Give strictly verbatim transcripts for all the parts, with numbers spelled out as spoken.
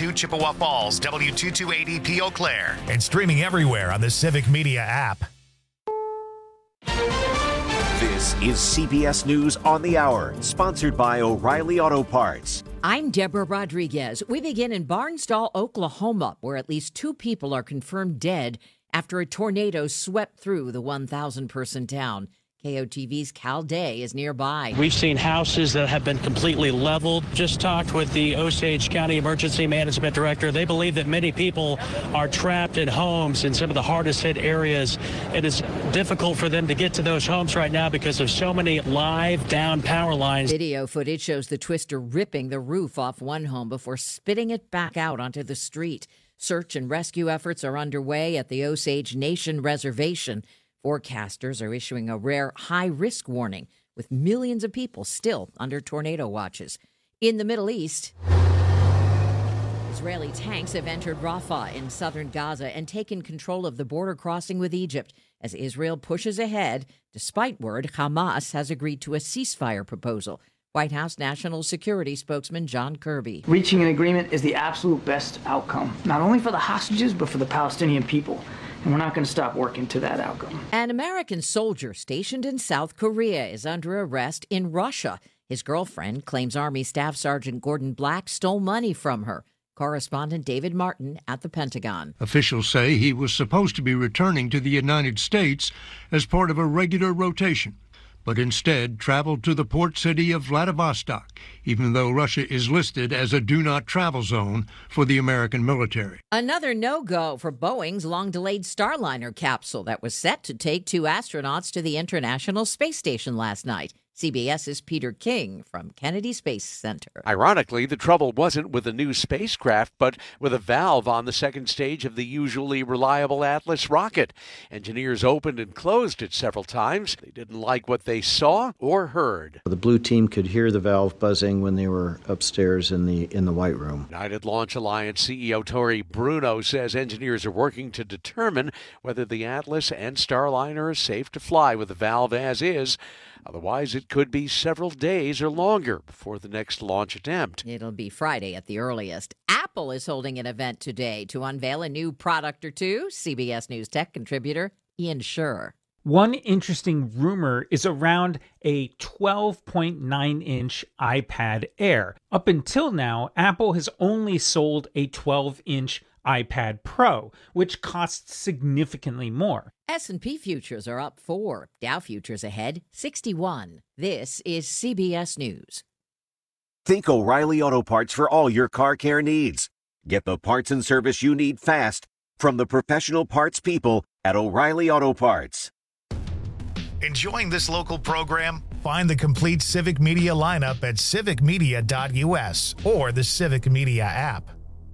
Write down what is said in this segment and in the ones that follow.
two Chippewa Falls, W two two eight zero P Eau Claire. And streaming everywhere on the Civic Media app. This is C B S News on the Hour, sponsored by O'Reilly Auto Parts. I'm Deborah Rodriguez. We begin in Barnsdall, Oklahoma, where at least two people are confirmed dead after a tornado swept through the one thousand person town. K O T V's Cal Day is nearby. We've seen houses that have been completely leveled. Just talked with the Osage County Emergency Management Director. They believe that many people are trapped in homes in some of the hardest hit areas. It is difficult for them to get to those homes right now because of so many live down power lines. Video footage shows the twister ripping the roof off one home before spitting it back out onto the street. Search and rescue efforts are underway at the Osage Nation Reservation. Forecasters are issuing a rare high-risk warning, with millions of people still under tornado watches. In the Middle East, Israeli tanks have entered Rafah in southern Gaza and taken control of the border crossing with Egypt as Israel pushes ahead, despite word Hamas has agreed to a ceasefire proposal. White House National Security spokesman John Kirby. Reaching an agreement is the absolute best outcome, not only for the hostages, but for the Palestinian people. And we're not going to stop working to that outcome. An American soldier stationed in South Korea is under arrest in Russia. His girlfriend claims Army Staff Sergeant Gordon Black stole money from her. Correspondent David Martin at the Pentagon. Officials say he was supposed to be returning to the United States as part of a regular rotation, but instead traveled to the port city of Vladivostok, even though Russia is listed as a do-not-travel zone for the American military. Another no-go for Boeing's long-delayed Starliner capsule that was set to take two astronauts to the International Space Station last night. CBS's Peter King from Kennedy Space Center. Ironically, the trouble wasn't with the new spacecraft, but with a valve on the second stage of the usually reliable Atlas rocket. Engineers opened and closed it several times. They didn't like what they saw or heard. The blue team could hear the valve buzzing when they were upstairs in the in the White Room. United Launch Alliance C E O Tori Bruno says engineers are working to determine whether the Atlas and Starliner are safe to fly with the valve as is. Otherwise, it could be several days or longer before the next launch attempt. It'll be Friday at the earliest. Apple is holding an event today to unveil a new product or two. C B S News tech contributor Ian Scherr. One interesting rumor is around a twelve point nine inch iPad Air. Up until now, Apple has only sold a twelve inch iPad Pro, which costs significantly more. S and P futures are up four. Dow futures ahead sixty-one. This is C B S News. Think O'Reilly Auto Parts for all your car care needs. Get the parts and service you need fast from the professional parts people at O'Reilly Auto Parts. Enjoying this local program? Find the complete Civic Media lineup at civic media dot U S or the Civic Media app.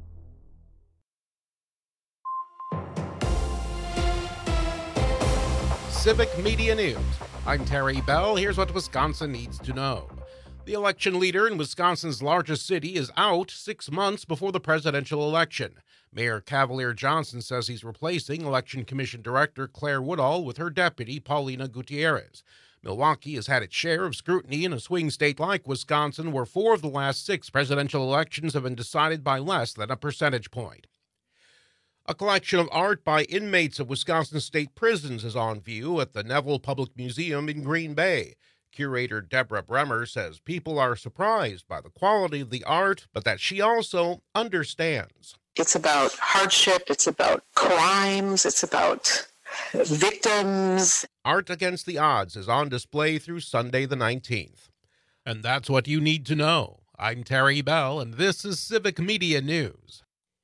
Civic Media News. I'm Terry Bell. Here's what Wisconsin needs to know. The election leader in Wisconsin's largest city is out six months before the presidential election. Mayor Cavalier Johnson says he's replacing Election Commission Director Claire Woodall with her deputy, Paulina Gutierrez. Milwaukee has had its share of scrutiny in a swing state like Wisconsin, where four of the last six presidential elections have been decided by less than a percentage point. A collection of art by inmates of Wisconsin state prisons is on view at the Neville Public Museum in Green Bay. Curator Deborah Bremer says people are surprised by the quality of the art, but that she also understands. It's about hardship, it's about crimes, it's about victims. Art Against the Odds is on display through Sunday the nineteenth. And that's what you need to know. I'm Terry Bell, and this is Civic Media News.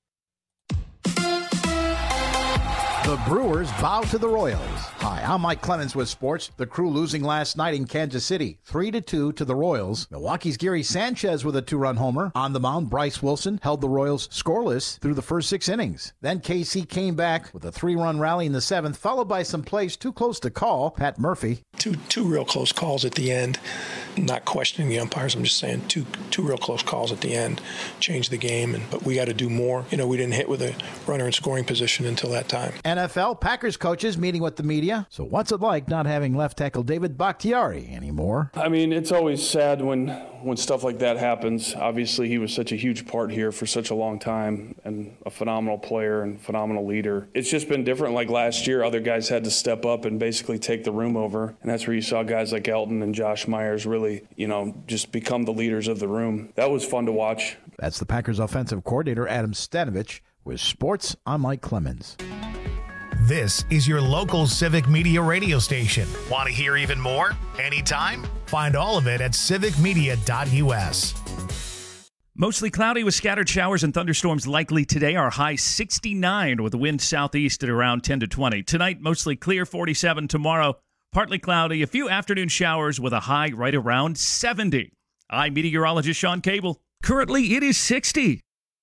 The Brewers bow to the Royals. Hi, I'm Mike Clemens with sports. The Crew losing last night in Kansas City, three to two to the Royals. Milwaukee's Gary Sanchez with a two-run homer. On the mound, Bryce Wilson held the Royals scoreless through the first six innings. Then K C came back with a three-run rally in the seventh, followed by some plays too close to call. Pat Murphy. Two two real close calls at the end. Not questioning the umpires. I'm just saying two two real close calls at the end changed the game. And but we got to do more. You know, we didn't hit with a runner in scoring position until that time. And N F L, Packers coaches meeting with the media. So what's it like not having left tackle David Bakhtiari anymore? I mean, it's always sad when, when stuff like that happens. Obviously, he was such a huge part here for such a long time and a phenomenal player and phenomenal leader. It's just been different. Like last year, other guys had to step up and basically take the room over. And that's where you saw guys like Elton and Josh Myers really, you know, just become the leaders of the room. That was fun to watch. That's the Packers offensive coordinator, Adam Stanovich, with sports. I'm Mike Clemens. This is your local Civic Media radio station. Want to hear even more? Anytime? Find all of it at civic media dot u s. Mostly cloudy with scattered showers and thunderstorms likely today. Our high sixty-nine with the wind southeast at around ten to twenty. Tonight, mostly clear, forty-seven. Tomorrow, partly cloudy, a few afternoon showers with a high right around seventy. I'm meteorologist Sean Cable. Currently, it is sixty.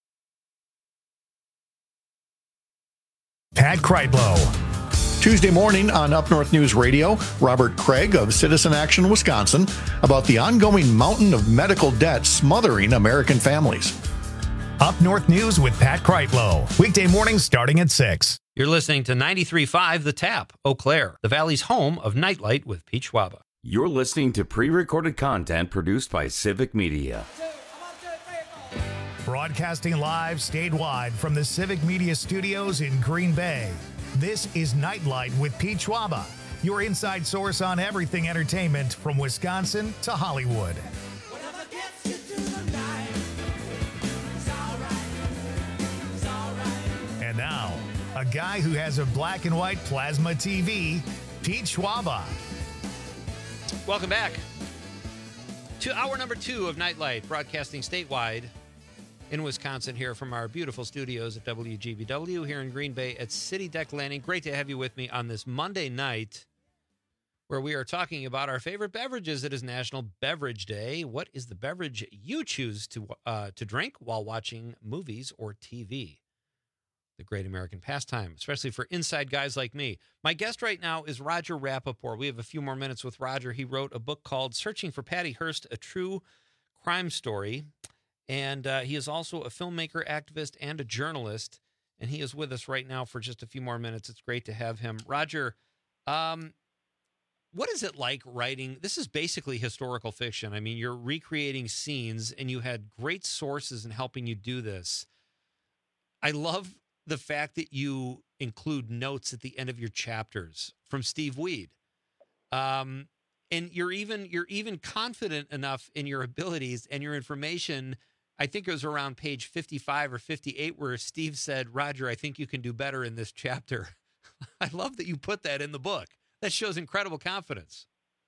Pat Kreitlow. Tuesday morning on Up North News Radio, Robert Craig of Citizen Action Wisconsin about the ongoing mountain of medical debt smothering American families. Up North News with Pat Kreitlow. Weekday mornings starting at six. You're listening to ninety-three point five The Tap, Eau Claire, the Valley's home of Nightlight with Pete Schwaba. You're listening to pre-recorded content produced by Civic Media. Broadcasting live statewide from the Civic Media Studios in Green Bay. This is Nightlight with Pete Schwaba, your inside source on everything entertainment from Wisconsin to Hollywood. And now, a guy who has a black and white plasma T V, Pete Schwaba. Welcome back to hour number two of Nightlight, broadcasting statewide in Wisconsin here from our beautiful studios at W G B W here in Green Bay at City Deck Landing. Great to have you with me on this Monday night where we are talking about our favorite beverages. It is National Beverage Day. What is the beverage you choose to uh, to drink while watching movies or T V? The great American pastime, especially for inside guys like me. My guest right now is Roger Rappaport. We have a few more minutes with Roger. He wrote a book called Searching for Patty Hearst, A True Crime Story. And uh, he is also a filmmaker, activist, and a journalist. And he is with us right now for just a few more minutes. It's great to have him. Roger, um, what is it like writing? This is basically historical fiction. I mean, you're recreating scenes, and you had great sources in helping you do this. I love the fact that you include notes at the end of your chapters from Steve Weed. Um, and you're even you're even confident enough in your abilities and your information. I think it was around page fifty-five or fifty-eight where Steve said, Roger, I think you can do better in this chapter. I love that you put that in the book. That shows incredible confidence.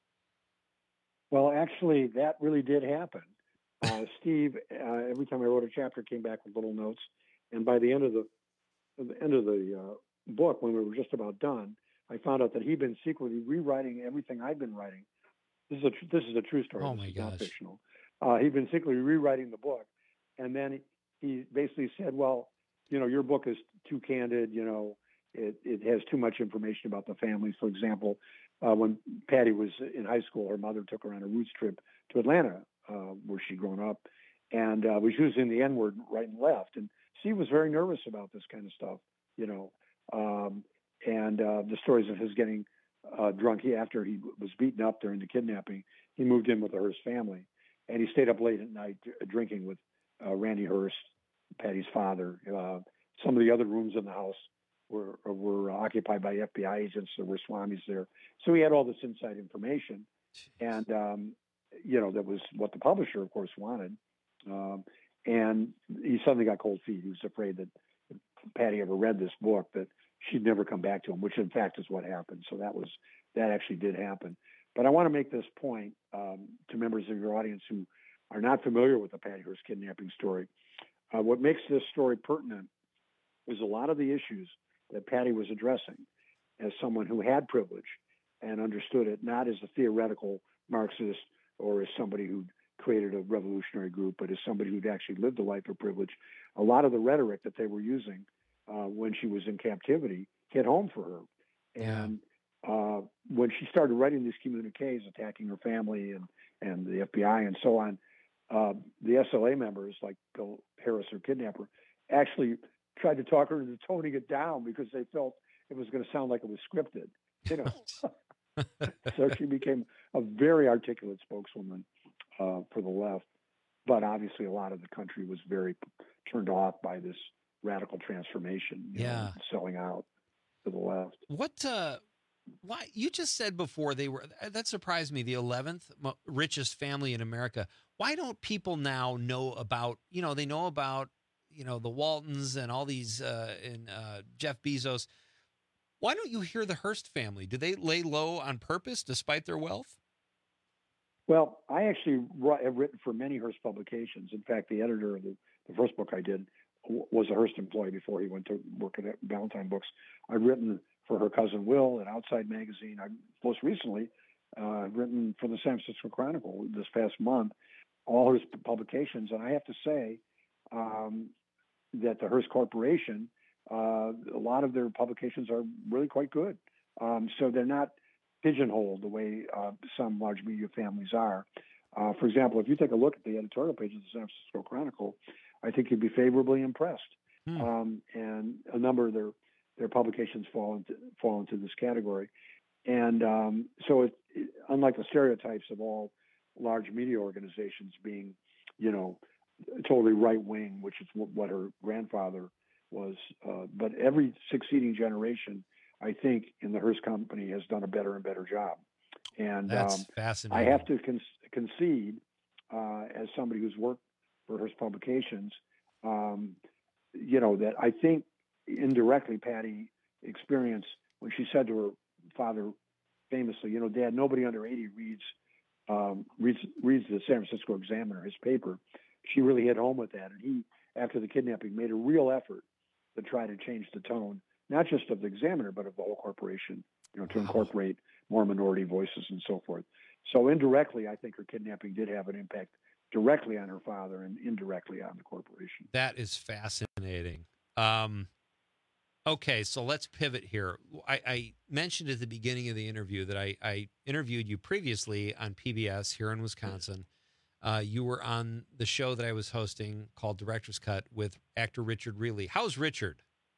Well, actually, that really did happen. Uh, Steve, uh, every time I wrote a chapter, came back with little notes. And by the end of the, at the, end of the uh, book, when we were just about done, I found out that he'd been secretly rewriting everything I'd been writing. This is a, tr- this is a true story. Oh, this my is gosh. not fictional. Uh, he'd been secretly rewriting the book. And then he, he basically said, well, you know, your book is too candid. You know, it, it has too much information about the family. For example, uh, when Patty was in high school, her mother took her on a roots trip to Atlanta, uh, where she'd grown up, and uh, was using the N-word right and left. And Steve was very nervous about this kind of stuff, you know, um, and uh, the stories of his getting uh, drunk. He, after he was beaten up during the kidnapping, he moved in with the Hearst family, and he stayed up late at night uh, drinking with uh, Randy Hearst, Patty's father. Uh, some of the other rooms in the house were were occupied by F B I agents. There were Swamis there. So he had all this inside information. And, um, you know, that was what the publisher, of course, wanted. Um, and he suddenly got cold feet. He was afraid that if Patty ever read this book, that she'd never come back to him, which in fact is what happened. So that was, that actually did happen. But I want to make this point um, to members of your audience who are not familiar with the Patty Hearst kidnapping story. Uh, what makes this story pertinent is a lot of the issues that Patty was addressing as someone who had privilege and understood it, not as a theoretical Marxist or as somebody who created a revolutionary group, but as somebody who'd actually lived a life of privilege. A lot of the rhetoric that they were using uh, when she was in captivity hit home for her. And uh, when she started writing these communiques attacking her family and, and the F B I and so on, uh, the S L A members, like Bill Harris, her kidnapper, actually tried to talk her into toning it down because they felt it was going to sound like it was scripted, you know. So she became a very articulate spokeswoman uh, for the left. But obviously, a lot of the country was very turned off by this radical transformation, you yeah, know, selling out to the left. What? Uh, why? You just said before they were. That surprised me. The eleventh richest family in America. Why don't people now know about? You know, they know about you know the Waltons and all these uh, and uh, Jeff Bezos. Why don't you hear the Hearst family? Do they lay low on purpose despite their wealth? Well, I actually have written for many Hearst publications. In fact, the editor of the, the first book I did was a Hearst employee before he went to work at Ballantine Books. I've written for her cousin Will at Outside Magazine. I most recently uh, I've written for the San Francisco Chronicle this past month, all Hearst publications. And I have to say um, that the Hearst Corporation, uh, a lot of their publications are really quite good. Um, so they're not pigeonholed the way uh, some large media families are. Uh, for example, if you take a look at the editorial page of the San Francisco Chronicle, I think you'd be favorably impressed. Hmm. Um, and a number of their, their publications fall into fall into this category. And um, so, it, it, unlike the stereotypes of all large media organizations being, you know, totally right wing, which is w- what her grandfather was, uh, but every succeeding generation, I think, in the Hearst Company has done a better and better job. And That's um, fascinating. I have to con- concede, uh, as somebody who's worked for Hearst Publications, um, you know, that I think indirectly Patty experienced when she said to her father famously, you know, Dad, nobody under eighty reads um, reads reads the San Francisco Examiner, his paper. She really hit home with that. And he, after the kidnapping, made a real effort to try to change the tone, not just of the Examiner, but of the whole corporation, you know, to incorporate more minority voices and so forth. So indirectly, I think her kidnapping did have an impact directly on her father and indirectly on the corporation. That is fascinating. Um, okay, so let's pivot here. I, I mentioned at the beginning of the interview that I, I interviewed you previously on P B S here in Wisconsin. Uh, you were on the show that I was hosting called Director's Cut with actor Richard Reilly. How's Richard?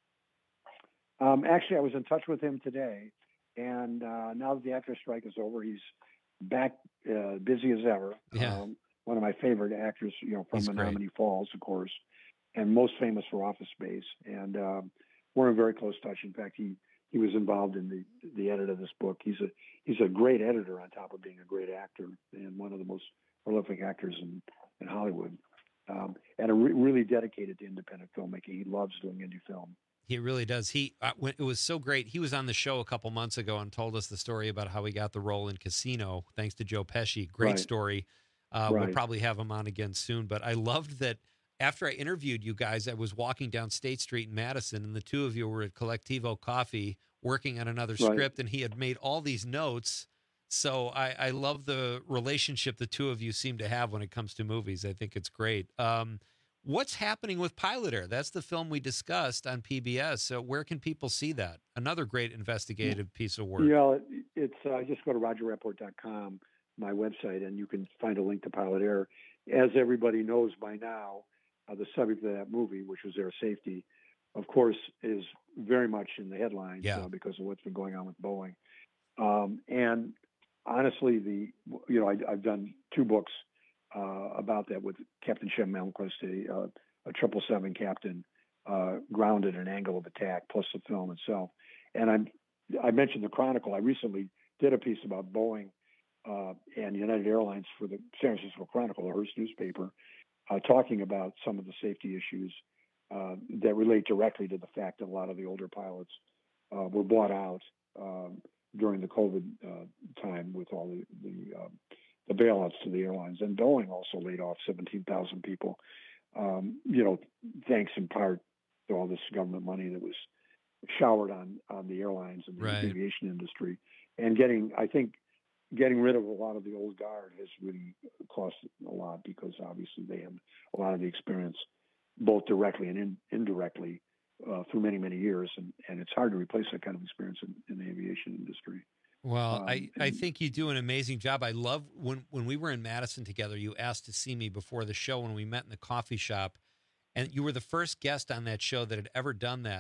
Um, actually, I was in touch with him today, and uh, now that the actors' strike is over, he's back uh, busy as ever. Yeah. Um, one of my favorite actors, you know, from He's Menominee great. Falls, of course, and most famous for Office Space. And um, we're in very close touch. In fact, he he was involved in the the edit of this book. He's a he's a great editor on top of being a great actor and one of the most prolific actors in in Hollywood, um, and a re- really dedicated to independent filmmaking. He loves doing indie film. He really does. He uh, when, it was so great. He was on the show a couple months ago and told us the story about how he got the role in Casino, thanks to Joe Pesci. Great Right. story. Uh, Right. We'll probably have him on again soon. But I loved that after I interviewed you guys, I was walking down State Street in Madison, and the two of you were at Collectivo Coffee working on another Right. script, and he had made all these notes. So I, I love the relationship the two of you seem to have when it comes to movies. I think it's great. Um, What's happening with Pilot Air? That's the film we discussed on P B S. So where can people see that? Another great investigative piece of work. Yeah, it, it's uh, just go to roger report dot com, my website, and you can find a link to Pilot Air. As everybody knows by now, uh, the subject of that movie, which was air safety, of course, is very much in the headlines Yeah. uh, because of what's been going on with Boeing. Um, and honestly, the you know I, I've done two books Uh, about that with Captain Shem Malmquist, a, uh, a triple seven captain, uh, grounded in an angle of attack, plus the film itself. And I'm, I mentioned the Chronicle. I recently did a piece about Boeing uh, and United Airlines for the San Francisco Chronicle, the Hearst newspaper, uh, talking about some of the safety issues uh, that relate directly to the fact that a lot of the older pilots uh, were bought out um, during the COVID uh, time with all the, the uh, the bailouts to the airlines. And Boeing also laid off seventeen thousand people, um, you know, thanks in part to all this government money that was showered on, on the airlines and the Right. aviation industry. And getting, I think, getting rid of a lot of the old guard has really cost a lot because obviously they have a lot of the experience, both directly and in, indirectly, uh, through many, many years. And, and it's hard to replace that kind of experience in, in the aviation industry. Well, Um, I, I think you do an amazing job. I love when, when we were in Madison together, you asked to see me before the show when we met in the coffee shop, and you were the first guest on that show that had ever done that.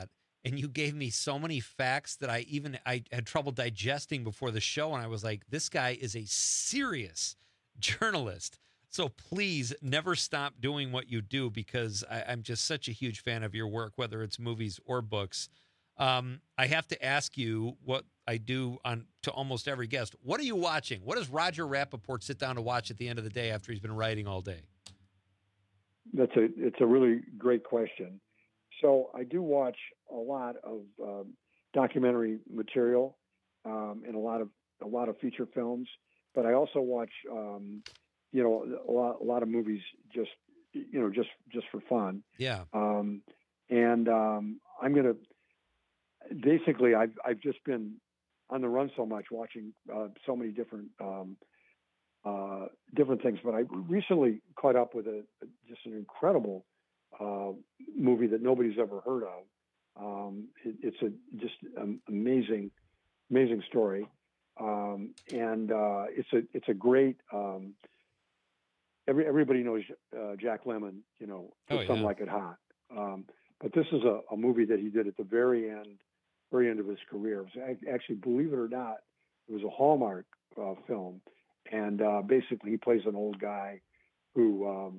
and you gave me so many facts that I even I had trouble digesting before the show, and I was like, this guy is a serious journalist. So please never stop doing what you do, because I, I'm just such a huge fan of your work, whether it's movies or books. Um, I have to ask you what I do on to almost every guest. What are you watching? What does Roger Rappaport sit down to watch at the end of the day after he's been writing all day? That's a it's a really great question. So I do watch a lot of um, documentary material um, and a lot of a lot of feature films, but I also watch um, you know a lot a lot of movies just you know just just for fun. Yeah. Um, and um, I'm gonna basically I've I've just been on the run so much, watching uh, so many different um, uh, different things. But I recently caught up with a, a just an incredible uh, movie that nobody's ever heard of. Um, it, it's a just an amazing, amazing story, um, and uh, it's a it's a great. Um, every everybody knows uh, Jack Lemmon, you know, Oh, Some yeah. Like It Hot. Um, but this is a, a movie that he did at the very end, very end of his career. It was ac- actually, believe it or not, it was a Hallmark uh, film, and uh, basically he plays an old guy who um,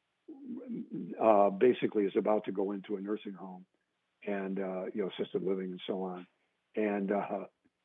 uh, basically is about to go into a nursing home and uh, you know, assisted living and so on. And uh,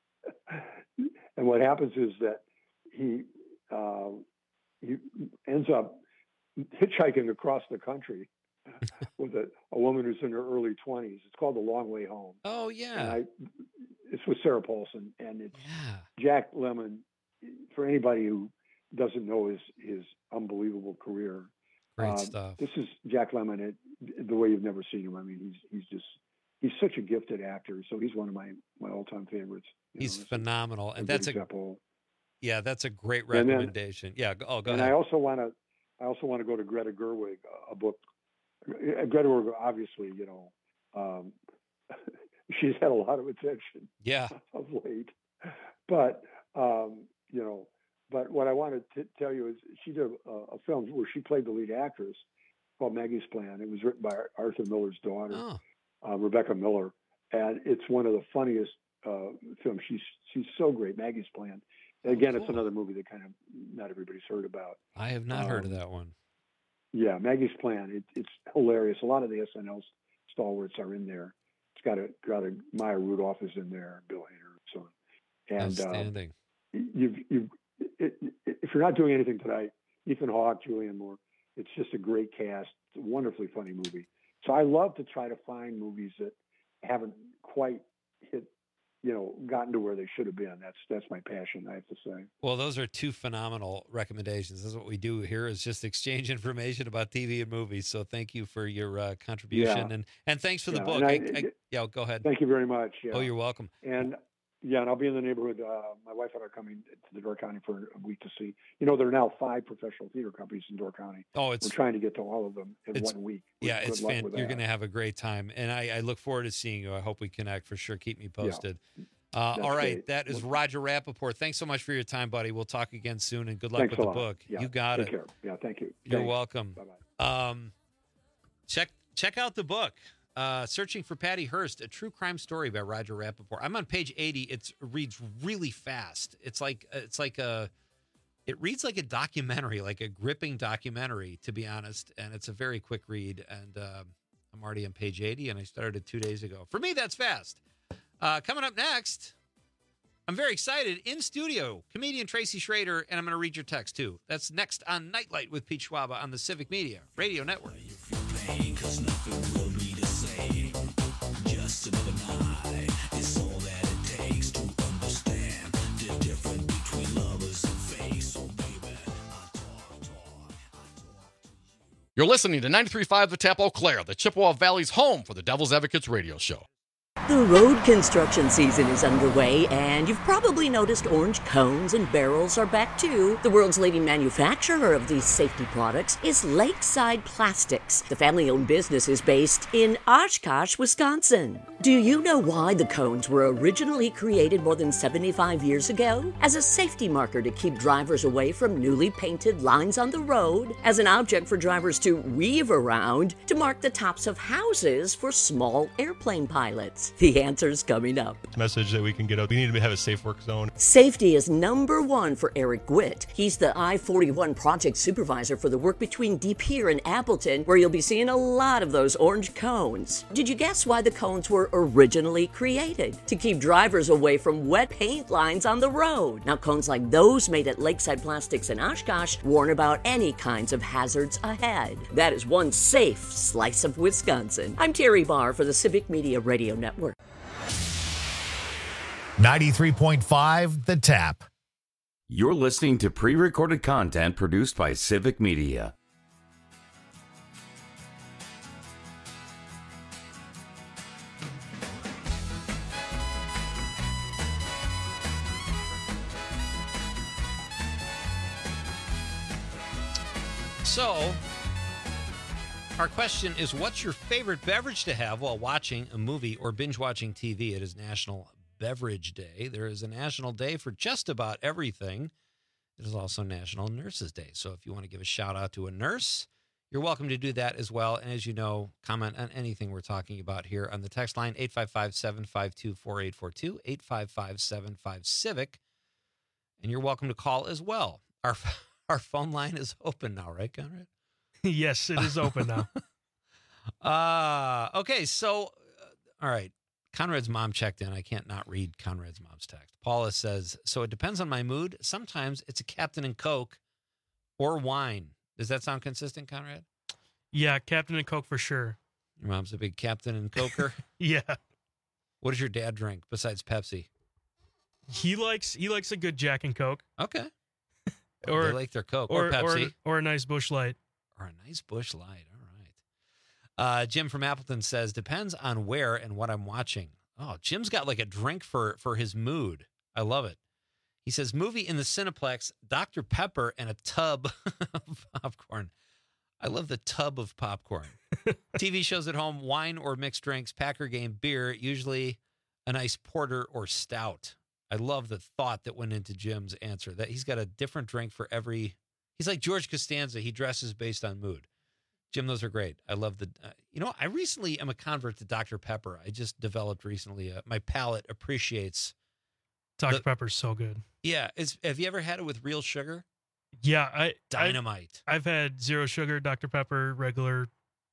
and what happens is that he uh, he ends up hitchhiking across the country with a, a woman who's in her early twenties. It's called The Long Way Home. Oh And yeah. I, it's with Sarah Paulson, and it's Yeah. Jack Lemmon. For anybody who doesn't know his his unbelievable career, Great uh, stuff. This is Jack Lemmon at the way you've never seen him. I mean, he's he's just he's such a gifted actor. So he's one of my my all time favorites. You He's know, phenomenal, a and good that's a example. yeah, that's a great And then- recommendation. yeah. Go, oh, go and ahead. I also want to, I also want to go to Greta Gerwig, a book. uh, Greta Gerwig, obviously, you know, um, she's had a lot of attention yeah. of late, but um, you know, but what I wanted to tell you is she did a, a film where she played the lead actress called Maggie's Plan. It was written by Arthur Miller's daughter, Oh. uh, Rebecca Miller, and it's one of the funniest uh, films. She's she's so great. Maggie's Plan. And again, it's cool. another movie that kind of not everybody's heard about. I have not heard of Um, that one. Yeah, Maggie's Plan. It, it's hilarious. A lot of the S N L stalwarts are in there. It's got a got a Maya Rudolph is in there, Bill Hader, and so on. And uh, Outstanding. you've you've it, it, if you're not doing anything tonight, Ethan Hawke, Julianne Moore. It's just a great cast. It's a wonderfully funny movie. So I love to try to find movies that haven't quite hit, you know, gotten to where they should have been. That's that's my passion, I have to say. Well, those are two phenomenal recommendations. This is what we do here, is just exchange information about T V and movies. So thank you for your uh, contribution, Yeah. and and thanks for the Yeah, book. and I, I- I, yeah, go ahead. Thank you very much. Yeah. Oh, you're welcome. And yeah, and I'll be in the neighborhood. Uh, my wife and I are coming to the Door County for a week to see. You know, there are now five professional theater companies in Door County. Oh, it's We're trying to get to all of them in it's- one week. yeah, Good it's luck fan. with You're that. going to have a great time, and I, I look forward to seeing you. I hope we connect for sure. Keep me posted. Uh, That's all right, great. that is Roger Rappaport. Thanks so much for your time, buddy. We'll talk again soon, and good luck Thanks with a the lot. book. Yeah, You got take it. care. Yeah, thank you. You're Thanks. welcome. Bye-bye. Um, check check out the book, uh, Searching for Patty Hearst, a true crime story by Roger Rappaport. I'm on page eighty. It reads really fast. It's like it's like a it reads like a documentary, like a gripping documentary, to be honest. And it's a very quick read. And um, I'm already on page eighty, and I started it two days ago. For me, that's fast. Uh, coming up next, I'm very excited. In studio, comedian Tracy Schrader, and I'm going to read your text, too. That's next on Nightlight with Pete Schwaba on the Civic Media Radio Network. Cause nothing will be the same. Just another night is all that it takes to understand the difference between lovers and fake. So baby, I talk, talk. You're listening to ninety-three point five The Tap Eau Claire, the Chippewa Valley's home for the Devil's Advocates radio show. The road construction season is underway, and you've probably noticed orange cones and barrels are back too. The world's leading manufacturer of these safety products is Lakeside Plastics. The family-owned business is based in Oshkosh, Wisconsin. Do you know why the cones were originally created more than seventy-five years ago? As a safety marker to keep drivers away from newly painted lines on the road, as an object for drivers to weave around, to mark the tops of houses for small airplane pilots. The answer's coming up. Message that we can get out. We need to have a safe work zone. Safety is number one for Eric Gwitt. He's the I forty-one project supervisor for the work between De Pere and Appleton, where you'll be seeing a lot of those orange cones. Did you guess why the cones were originally created? To keep drivers away from wet paint lines on the road. Now, cones like those made at Lakeside Plastics in Oshkosh warn about any kinds of hazards ahead. That is one safe slice of Wisconsin. I'm Terry Barr for the Civic Media Radio Network. ninety-three point five The Tap. You're listening to pre-recorded content produced by Civic Media. So, our question is, what's your favorite beverage to have while watching a movie or binge watching T V? It is National Beverage Day. There is a national day for just about everything. It is also National Nurses Day. So if you want to give a shout out to a nurse, you're welcome to do that as well. And as you know, comment on anything we're talking about here on the text line, eight five five, seven five two, four eight four two, eight five five, seven five, CIVIC. And you're welcome to call as well. Our, our phone line is open now, right, Conrad? Yes, it is open now. uh, okay, so, uh, all right. Conrad's mom checked in. I can't not read Conrad's mom's text. Paula says, so it depends on my mood. Sometimes it's a Captain and Coke or wine. Does that sound consistent, Conrad? Yeah, Captain and Coke for sure. Your mom's a big Captain and Coker? Yeah. What does your dad drink besides Pepsi? He likes he likes a good Jack and Coke. Okay. Or they like their Coke or, or Pepsi. Or, or a nice Busch Light. Or a nice Busch Light. All right. Uh, Jim from Appleton says, depends on where and what I'm watching. Oh, Jim's got like a drink for, for his mood. I love it. He says, movie in the Cineplex, Doctor Pepper, and a tub of popcorn. I love the tub of popcorn. T V shows at home, wine or mixed drinks, Packer game, beer, usually a nice porter or stout. I love the thought that went into Jim's answer, that he's got a different drink for every... He's like George Costanza. He dresses based on mood. Jim, those are great. I love the... Uh, you know, I recently am a convert to Doctor Pepper. I just developed recently. Uh, my palate appreciates... Doctor Pepper's so good. Yeah. Is, have you ever had it with real sugar? Yeah. I Dynamite. I've, I've had zero sugar, Doctor Pepper, regular...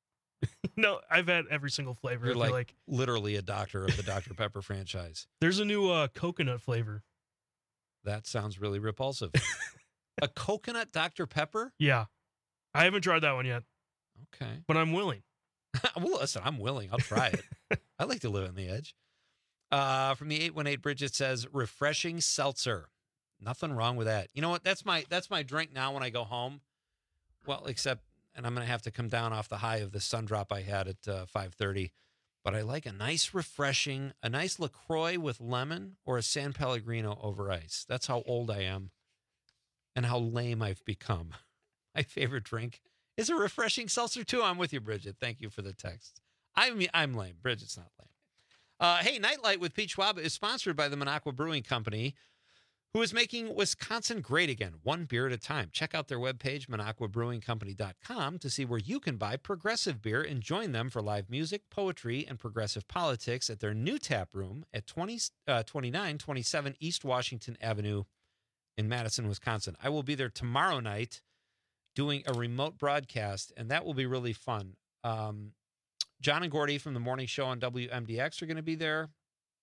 No, I've had every single flavor. You're I feel like, like literally a doctor of the Doctor Pepper franchise. There's a new uh, coconut flavor. That sounds really repulsive. A coconut Doctor Pepper? Yeah. I haven't tried that one yet. Okay. But I'm willing. Well, listen, I'm willing. I'll try it. I like to live on the edge. Uh, from the eight one eight, Bridget says, refreshing seltzer. Nothing wrong with that. You know what? That's my that's my drink now when I go home. Well, except... And I'm going to have to come down off the high of the sun drop I had at uh, five thirty. But I like a nice, refreshing, a nice LaCroix with lemon or a San Pellegrino over ice. That's how old I am and how lame I've become. My favorite drink is a refreshing seltzer, too. I'm with you, Bridget. Thank you for the text. I'm, I'm lame. Bridget's not lame. Uh, hey, Nightlight with Pete Schwab is sponsored by the Minocqua Brewing Company, who is making Wisconsin great again, one beer at a time. Check out their webpage, minocqua brewing company dot com, to see where you can buy progressive beer and join them for live music, poetry, and progressive politics at their new tap room at twenty, uh, twenty-nine twenty-seven East Washington Avenue in Madison, Wisconsin. I will be there tomorrow night doing a remote broadcast, and that will be really fun. Um, John and Gordy from the morning show on W M D X are going to be there.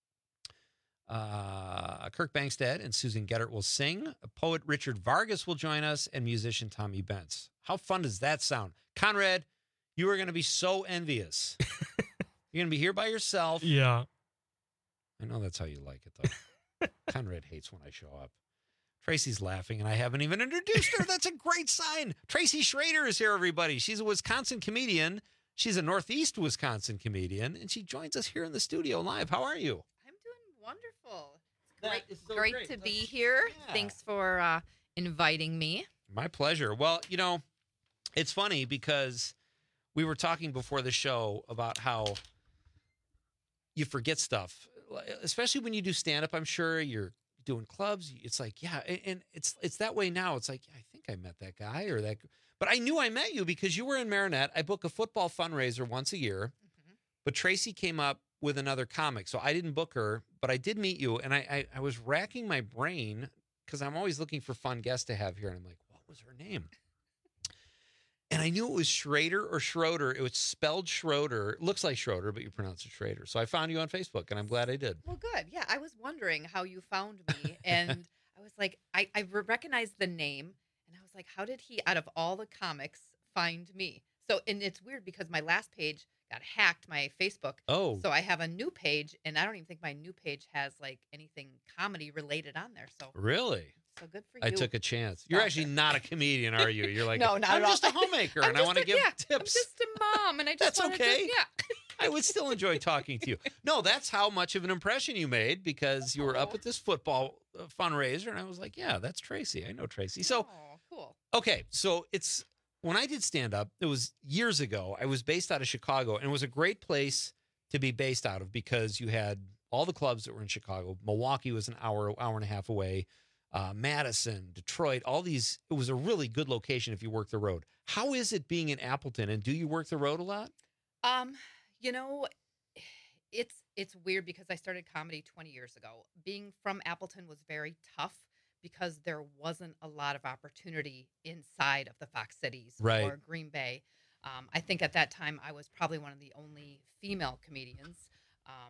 Uh, Kirk Bankstead and Susan Gettert will sing. Poet Richard Vargas will join us, and musician Tommy Bentz. How fun does that sound? Conrad, you are going to be so envious. You're going to be here by yourself. Yeah. I know that's how you like it, though. Conrad hates when I show up. Tracy's laughing, and I haven't even introduced her. That's a great sign. Tracy Schrader is here, everybody. She's a Wisconsin comedian. She's a Northeast Wisconsin comedian, and she joins us here in the studio live. How are you? Wonderful. That It's is so great, great. to be Let's- here. yeah. Thanks for uh, inviting me. My pleasure. Well, you know, it's funny because we were talking before the show about how you forget stuff, especially when you do stand-up. I'm sure you're doing clubs. It's like, yeah, and- and it's it's that way now. It's like, I think I met that guy or that, but I knew I met you because you were in Marinette. I book a football fundraiser once a year, but Tracy came up with another comic, so I didn't book her, but I did meet you, and I I, I was racking my brain because I'm always looking for fun guests to have here, and I'm like, what was her name? And I knew it was Schrader or Schroeder. It was spelled Schroeder. It looks like Schroeder, but you pronounce it Schrader. So I found you on Facebook, and I'm glad I did. Well, good. Yeah, I was wondering how you found me, and I was like, I, I re- recognized the name, and I was like, how did he, out of all the comics, find me? So, and it's weird because my last page got hacked, my Facebook. Oh. So I have a new page, and I don't even think my new page has like anything comedy related on there. So Really? So good for you. I took a chance. You're actually not a comedian, are you? You're like, No, not I'm at all. just a homemaker, I'm and I just want to a- give yeah, tips. I'm just a mom, and I just That's wanted okay. To, yeah. I would still enjoy talking to you. No, that's how much of an impression you made because you were up at this football uh, fundraiser, and I was like, yeah, that's Tracy. I know Tracy. So, Oh, cool. okay, so it's when I did stand up, it was years ago. I was based out of Chicago, and it was a great place to be based out of because you had all the clubs that were in Chicago. Milwaukee was an hour, hour and a half away. Uh, Madison, Detroit, all these. It was a really good location if you work the road. How is it being in Appleton, and do you work the road a lot? Um, you know, it's it's weird because I started comedy twenty years ago. Being from Appleton was very tough because there wasn't a lot of opportunity inside of the Fox Cities Right. or Green Bay. Um, I think at that time I was probably one of the only female comedians. Um,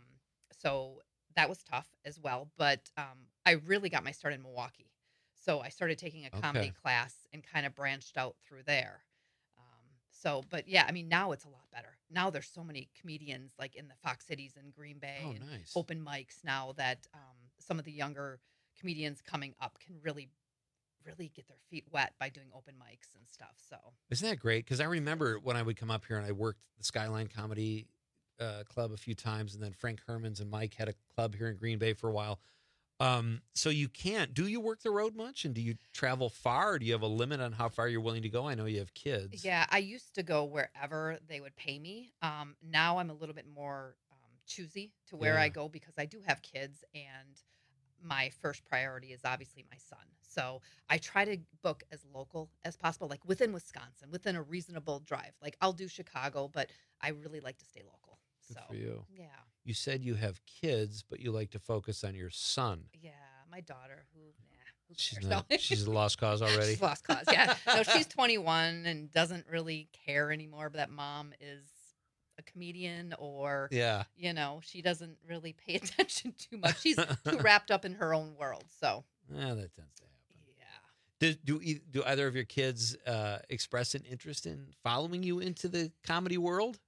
so that was tough as well. But um, I really got my start in Milwaukee. So I started taking a comedy Okay. class and kind of branched out through there. Um, so, but yeah, I mean, now it's a lot better. Now there's so many comedians like in the Fox Cities and Green Bay Oh, and nice. open mics now that um, some of the younger comedians coming up can really, really get their feet wet by doing open mics and stuff. So Isn't that great? Because I remember when I would come up here and I worked the Skyline Comedy uh, Club a few times, and then Frank Hermans and Mike had a club here in Green Bay for a while. Um, so you can't. Do you work the road much, and do you travel far? Or do you have a limit on how far you're willing to go? I know you have kids. yeah, I used to go wherever they would pay me. Um, now I'm a little bit more um, choosy to where Yeah. I go because I do have kids, and my first priority is obviously my son. So I try to book as local as possible, like within Wisconsin, within a reasonable drive. Like I'll do Chicago, but I really like to stay local. Good so for you. yeah, You said you have kids, but you like to focus on your son. yeah, my daughter who, nah, who She's cares? not. No. She's a lost cause already. She's lost cause. Yeah. No, she's twenty-one and doesn't really care anymore. But that mom is a comedian, or Yeah. you know, she doesn't really pay attention too much. She's too wrapped up in her own world. So Yeah, that tends to happen. Yeah. Do do, e- do either of your kids uh, express an interest in following you into the comedy world?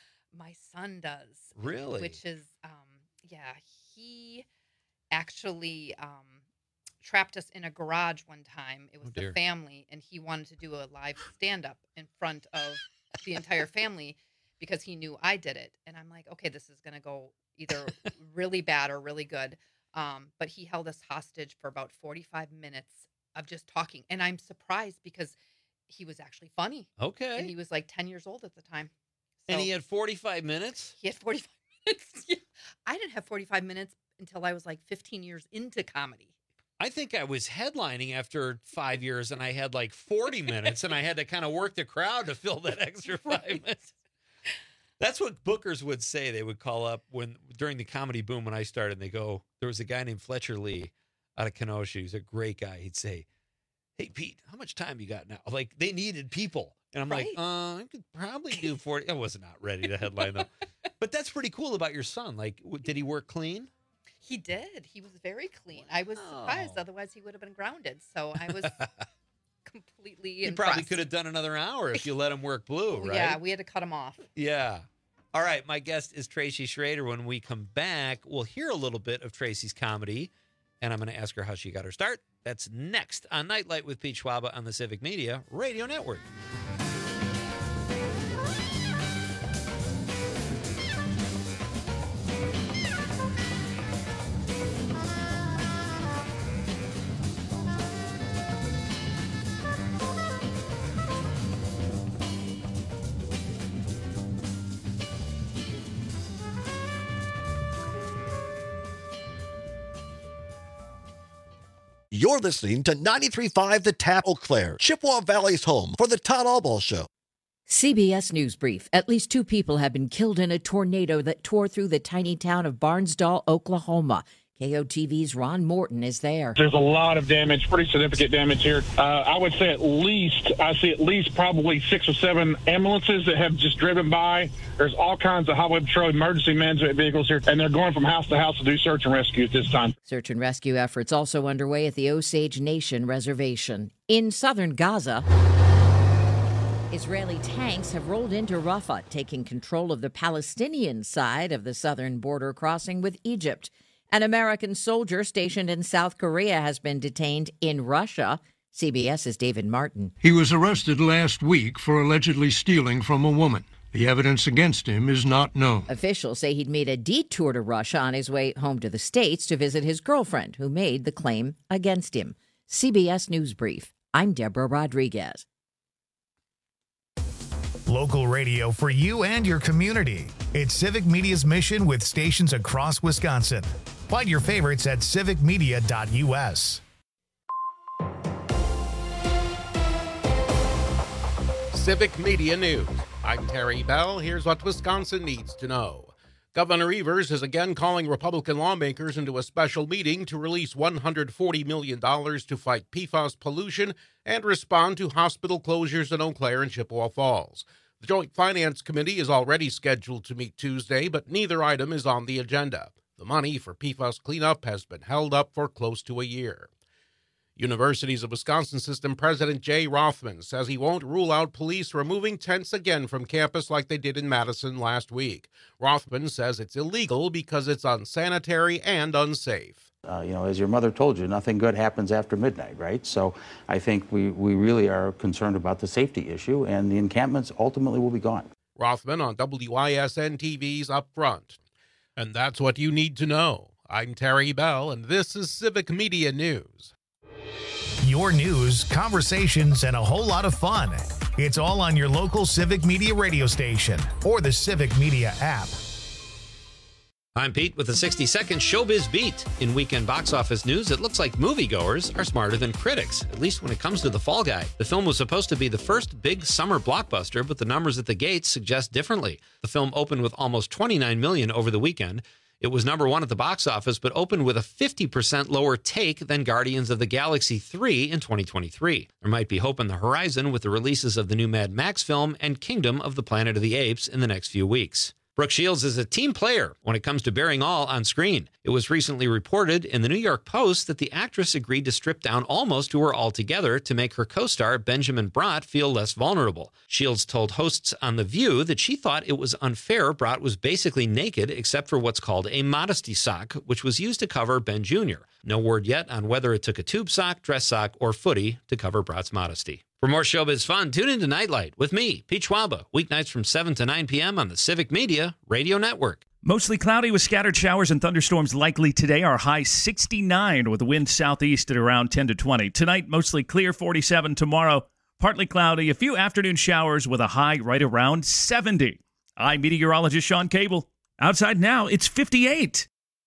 my son does. Really? Which is, um, yeah, he actually um, trapped us in a garage one time. It was Oh, the dear. family, and he wanted to do a live stand up in front of the entire family because he knew I did it. And I'm like, okay, this is going to go either really bad or really good. Um, but he held us hostage for about forty-five minutes of just talking. And I'm surprised because he was actually funny. Okay. And he was like ten years old at the time. And he So- had forty-five minutes? He had forty-five minutes. Yeah. I didn't have forty-five minutes until I was like fifteen years into comedy. I think I was headlining after five years and I had like forty minutes and I had to kind of work the crowd to fill that extra five minutes. That's what bookers would say. They would call up when during the comedy boom when I started, and they go, there was a guy named Fletcher Lee out of Kenosha. He's a great guy. He'd say, hey, Pete, how much time you got now? Like, they needed people. And I'm like, uh, I could probably do forty. I was not ready to headline, though. But that's pretty cool about your son. Like, w- did he work clean? He did. He was very clean. I was surprised. Otherwise, he would have been grounded. So I was completely He impressed. probably could have done another hour if you let him work blue, right? Yeah, we had to cut him off. Yeah. All right. My guest is Tracy Schrader. When we come back, we'll hear a little bit of Tracy's comedy, and I'm going to ask her how she got her start. That's next on Nightlight with Pete Schwaba on the Civic Media Radio Network. You're listening to ninety-three point five The Tap, Eau Claire, Chippewa Valley's home for the Todd Albaugh Show. C B S News Brief. At least two people have been killed in a tornado that tore through the tiny town of Barnsdall, Oklahoma. K O T V's Ron Morton is there. There's a lot of damage, pretty significant damage here. Uh, I would say at least, I see at least probably six or seven ambulances that have just driven by. There's all kinds of highway patrol emergency management vehicles here, and they're going from house to house to do search and rescue at this time. Search and rescue efforts also underway at the Osage Nation Reservation. In southern Gaza, Israeli tanks have rolled into Rafah, taking control of the Palestinian side of the southern border crossing with Egypt. An American soldier stationed in South Korea has been detained in Russia. CBS's David Martin. He was arrested last week for allegedly stealing from a woman. The evidence against him is not known. Officials say he'd made a detour to Russia on his way home to the States to visit his girlfriend, who made the claim against him. C B S News Brief. I'm Deborah Rodriguez. Local radio for you and your community. It's Civic Media's mission with stations across Wisconsin. Find your favorites at civic media dot U S. Civic Media News. I'm Terry Bell. Here's what Wisconsin needs to know. Governor Evers is again calling Republican lawmakers into a special meeting to release one hundred forty million dollars to fight P FAS pollution and respond to hospital closures in Eau Claire and Chippewa Falls. The Joint Finance Committee is already scheduled to meet Tuesday, but neither item is on the agenda. The money for P FAS cleanup has been held up for close to a year. Universities of Wisconsin System President Jay Rothman says he won't rule out police removing tents again from campus like they did in Madison last week. Rothman says it's illegal because it's unsanitary and unsafe. Uh, you know, as your mother told you, nothing good happens after midnight, right? So I think we, we really are concerned about the safety issue, and the encampments ultimately will be gone. Rothman on W I S N T V's Up Front. And that's what you need to know. I'm Terry Bell, and this is Civic Media News. Your news, conversations, and a whole lot of fun. It's all on your local Civic Media radio station or the Civic Media app. I'm Pete with a sixty-second Showbiz Beat. In weekend box office news, it looks like moviegoers are smarter than critics, at least when it comes to The Fall Guy. The film was supposed to be the first big summer blockbuster, but the numbers at the gates suggest differently. The film opened with almost twenty-nine million dollars over the weekend. It was number one at the box office, but opened with a fifty percent lower take than Guardians of the Galaxy three in twenty twenty-three. There might be hope on the horizon with the releases of the new Mad Max film and Kingdom of the Planet of the Apes in the next few weeks. Brooke Shields is a team player when it comes to bearing all on screen. It was recently reported in the New York Post that the actress agreed to strip down almost to her altogether to make her co-star Benjamin Bratt feel less vulnerable. Shields told hosts on The View that she thought it was unfair Bratt was basically naked except for what's called a modesty sock, which was used to cover Ben Junior No word yet on whether it took a tube sock, dress sock, or footy to cover Bratt's modesty. For more showbiz fun, tune into Nightlight with me, Pete Schwaba, weeknights from seven to nine p.m. on the Civic Media Radio Network. Mostly cloudy with scattered showers and thunderstorms likely today. Our high sixty-nine with the wind southeast at around ten to twenty. Tonight, mostly clear, forty-seven. Tomorrow, partly cloudy, a few afternoon showers with a high right around seventy. I'm meteorologist Sean Cable. Outside now, it's fifty-eight.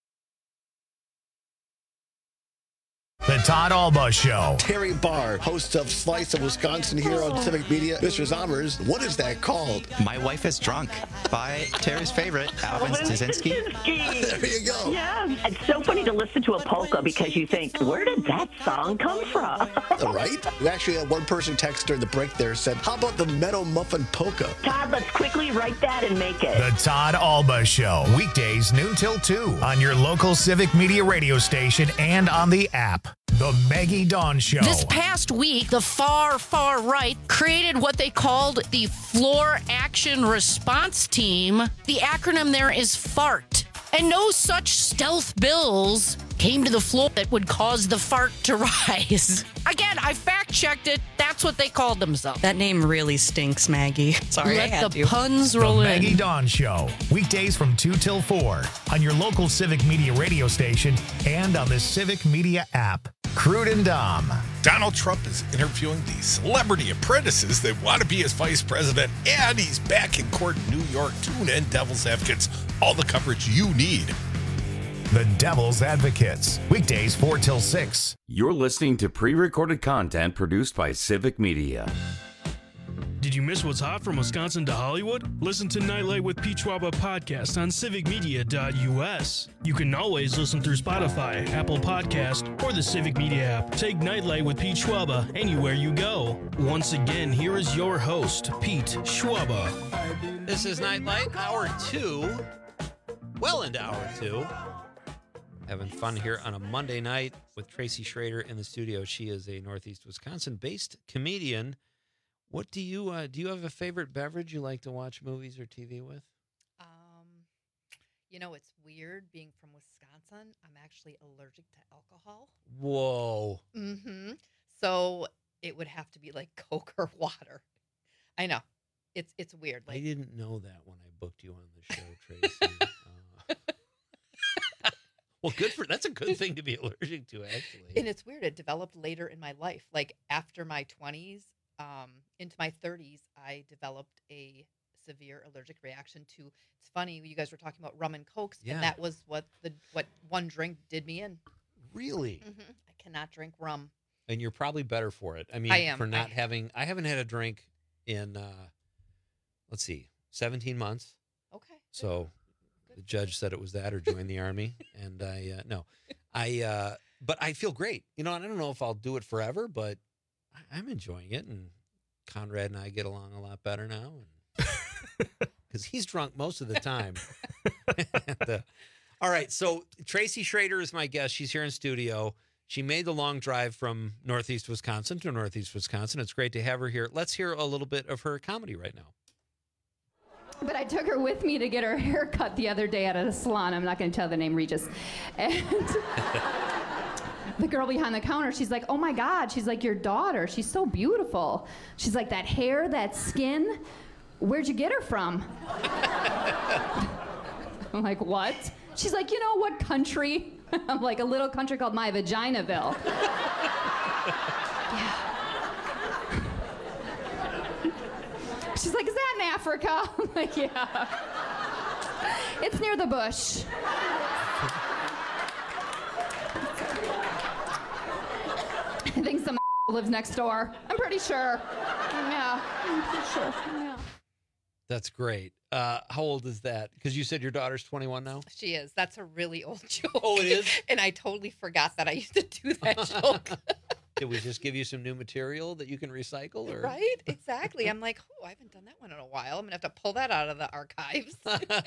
The Todd Albaugh Show. Terry Barr, host of Slice of Wisconsin here on Civic Media. Mister Zommers, what is that called? My Wife is Drunk by Terry's favorite, Alvin Stasinski. There you go. Yeah. It's so funny to listen to a polka because you think, where did that song come from? Right? We actually had one person text during the break there said, how about the Meadow Muffin Polka? Todd, let's quickly write that and make it. The Todd Albaugh Show. Weekdays noon till two on your local Civic Media radio station and on the app. The Maggie Dawn Show. This past week, the far, far right created what they called the Floor Action Response Team. The acronym there is FART. And no such stealth bills came to the floor that would cause the fart to rise. Again, I fact-checked it. That's what they called themselves. That name really stinks, Maggie. Sorry, Let I had the to. puns roll the in. Maggie Dawn Show. Weekdays from two till four on your local Civic Media radio station and on the Civic Media app. Crude and Dom. Donald Trump is interviewing the celebrity apprentices that want to be his vice president, and he's back in court in New York. Tune in, Devil's Advocates. All the coverage you need. The Devil's Advocates, weekdays four till six. You're listening to pre-recorded content produced by Civic Media. Did you miss what's hot from Wisconsin to Hollywood? Listen to Nightlight with Pete Schwaba podcast on civic media dot U S. You can always listen through Spotify, Apple Podcast, or the Civic Media app. Take Nightlight with Pete Schwaba anywhere you go. Once again, here is your host, Pete Schwaba. This is Nightlight, hour two. Well into hour two. Having fun here on a Monday night with Tracy Schrader in the studio. She is a Northeast Wisconsin-based comedian. What do you uh, do? You have a favorite beverage you like to watch movies or T V with? Um, you know, it's weird being from Wisconsin. I'm actually allergic to alcohol. Whoa. Mm-hmm. So it would have to be like Coke or water. I know. It's it's weird. Like, I didn't know that when I booked you on the show, Tracy. uh, well, good for that's a good thing to be allergic to, actually. And it's weird. It developed later in my life, like after my twenties. Um, into my thirties, I developed a severe allergic reaction to. It's funny, you guys were talking about rum and Cokes, Yeah. and that was what the what one drink did me in. Really? Mm-hmm. I cannot drink rum. And you're probably better for it. I mean, I am. for not I- having. I haven't had a drink in. Uh, let's see, seventeen months. Okay. So the judge said it was that or join the army, and I uh, no, I. Uh, but I feel great. You know, and I don't know if I'll do it forever, but I- I'm enjoying it, and Conrad and I get along a lot better now, because he's drunk most of the time. and, uh, all right, so Tracy Schrader is my guest. She's here in studio. She made the long drive from Northeast Wisconsin to Northeast Wisconsin. It's great to have her here. Let's hear a little bit of her comedy right now. But I took her with me to get her hair cut the other day at a salon. I'm not going to tell the name, Regis. And the girl behind the counter, she's like, oh my God, she's like, your daughter, she's so beautiful. She's like, that hair, that skin, where'd you get her from? I'm like, what? She's like, you know what country? I'm like, a little country called My Vaginaville. Yeah. She's like, is that in Africa? I'm like, yeah. It's near the bush. I think some lives next door. I'm pretty sure. Yeah, I'm pretty sure. Yeah. That's great. Uh, how old is that? Because you said your daughter's twenty-one now? She is. That's a really old joke. Oh, it is? And I totally forgot that I used to do that joke. Did we just give you some new material that you can recycle? Or? Right? Exactly. I'm like, oh, I haven't done that one in a while. I'm going to have to pull that out of the archives.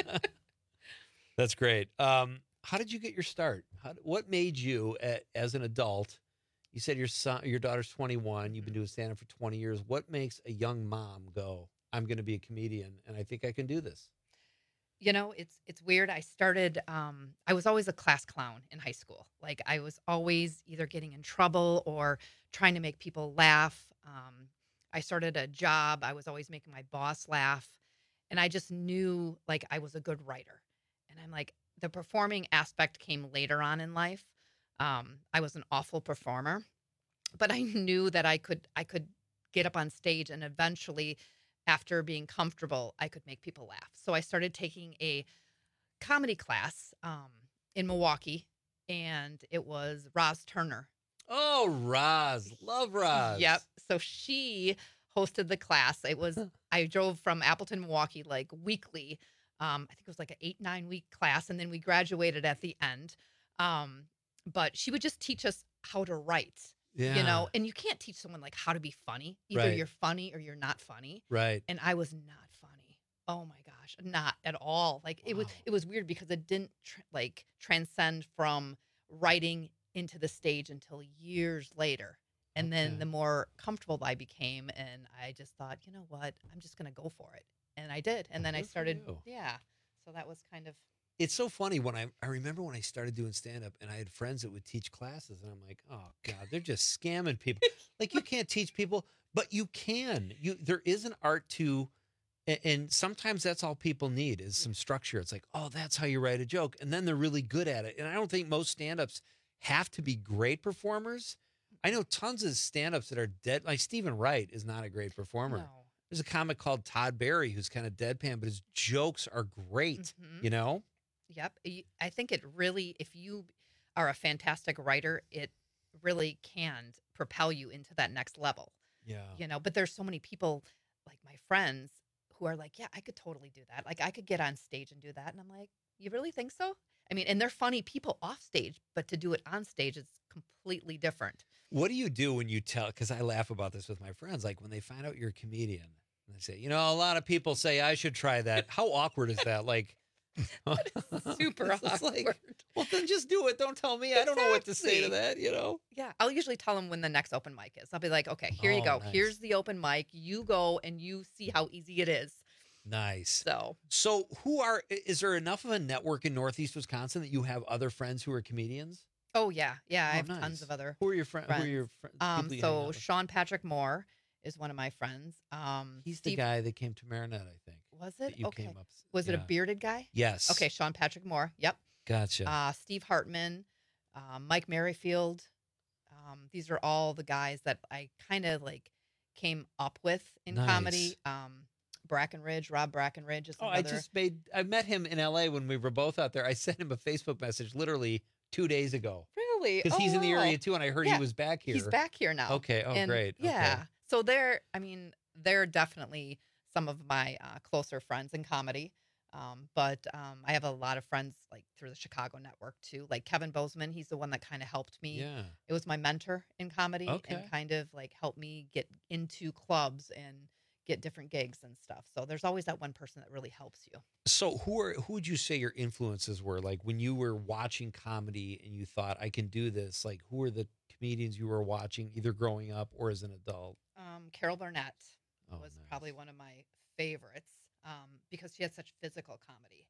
That's great. Um, how did you get your start? How, what made you, a, as an adult, you said your son, your daughter's twenty-one, you've been doing stand-up for twenty years. What makes a young mom go, I'm going to be a comedian, and I think I can do this? You know, it's it's weird. I started, um, I was always a class clown in high school. Like, I was always either getting in trouble or trying to make people laugh. Um, I started a job. I was always making my boss laugh. And I just knew, like, I was a good writer. And I'm like, the performing aspect came later on in life. Um, I was an awful performer. But I knew that I could I could get up on stage, and eventually, after being comfortable, I could make people laugh. So I started taking a comedy class um, in Milwaukee, and it was Roz Turner. Oh, Roz. Love Roz. Yep. So she hosted the class. It was, I drove from Appleton, Milwaukee, like weekly. Um, I think it was like an eight, nine week class. And then we graduated at the end. Um, but she would just teach us how to write. Yeah. You know, and you can't teach someone like how to be funny. Either Right. you're funny or you're not funny. Right. And I was not funny. Oh my gosh, not at all. Like it was it was weird because it didn't tr- like transcend from writing into the stage until years later. And then the more comfortable I became, and I just thought, you know what, I'm just going to go for it. And I did. And then I good for started, you. yeah. So that was kind of It's so funny when I I remember when I started doing stand up and I had friends that would teach classes, and I'm like, oh God, they're just scamming people. Like, you can't teach people, but you can. You there is an art to, and, and sometimes that's all people need is some structure. It's like, oh, that's how you write a joke, and then they're really good at it. And I don't think most stand-ups have to be great performers. I know tons of stand-ups that are dead. Like Stephen Wright is not a great performer. No. There's a comic called Todd Barry who's kind of deadpan, but his jokes are great. Mhm. You know. Yep. Y- I think it really, if you are a fantastic writer, it really can propel you into that next level. Yeah. You know, but there's so many people like my friends who are like, yeah, I could totally do that. Like I could get on stage and do that. And I'm like, you really think so? I mean, and they're funny people off stage, but to do it on stage is completely different. What do you do when you tell, because I laugh about this with my friends, like when they find out you're a comedian and they say, you know, a lot of people say I should try that. How awkward is that? Like, super it's awkward. like, well, then just do it. Don't tell me. I don't know what to say to that, you know? Yeah. I'll usually tell them when the next open mic is. I'll be like, okay, here you Oh, go. nice. Here's the open mic. You go and you see how easy it is. Nice. So, so who are, is there enough of a network in Northeast Wisconsin that you have other friends who are comedians? oh yeah. Yeah. I Oh, have nice. tons of other Who are your friends? Who are friends. your friends? Um, so Sean Patrick Moore is one of my friends. Um, He's Steve, the guy that came to Marinette, I think. Was that it? you Okay. came up- Was it a yeah. bearded guy? Yes. Okay. Sean Patrick Moore. Yep. Gotcha. Uh, Steve Hartman, um, Mike Merrifield. Um, these are all the guys that I kind of like came up with in Nice. comedy. Um, Brackenridge, Rob Brackenridge is Oh, another. I just made, I met him in L A when we were both out there. I sent him a Facebook message literally two days ago. Really? Because Oh, he's in the wow. area too, and I heard Yeah, he was back here. He's back here now. Okay. Oh, And, great. Yeah. Okay. So they're, I mean, they're definitely some of my uh, closer friends in comedy. Um, but um, I have a lot of friends like through the Chicago network too. Like Kevin Bozeman, he's the one that kind of helped me. Yeah. It was my mentor in comedy Okay. and kind of like helped me get into clubs and get different gigs and stuff. So there's always that one person that really helps you. So who are who would you say your influences were? Like when you were watching comedy and you thought I can do this, like who are the comedians you were watching either growing up or as an adult? Um, Carol Burnett Oh, was probably one of my favorites um, because she had such physical comedy.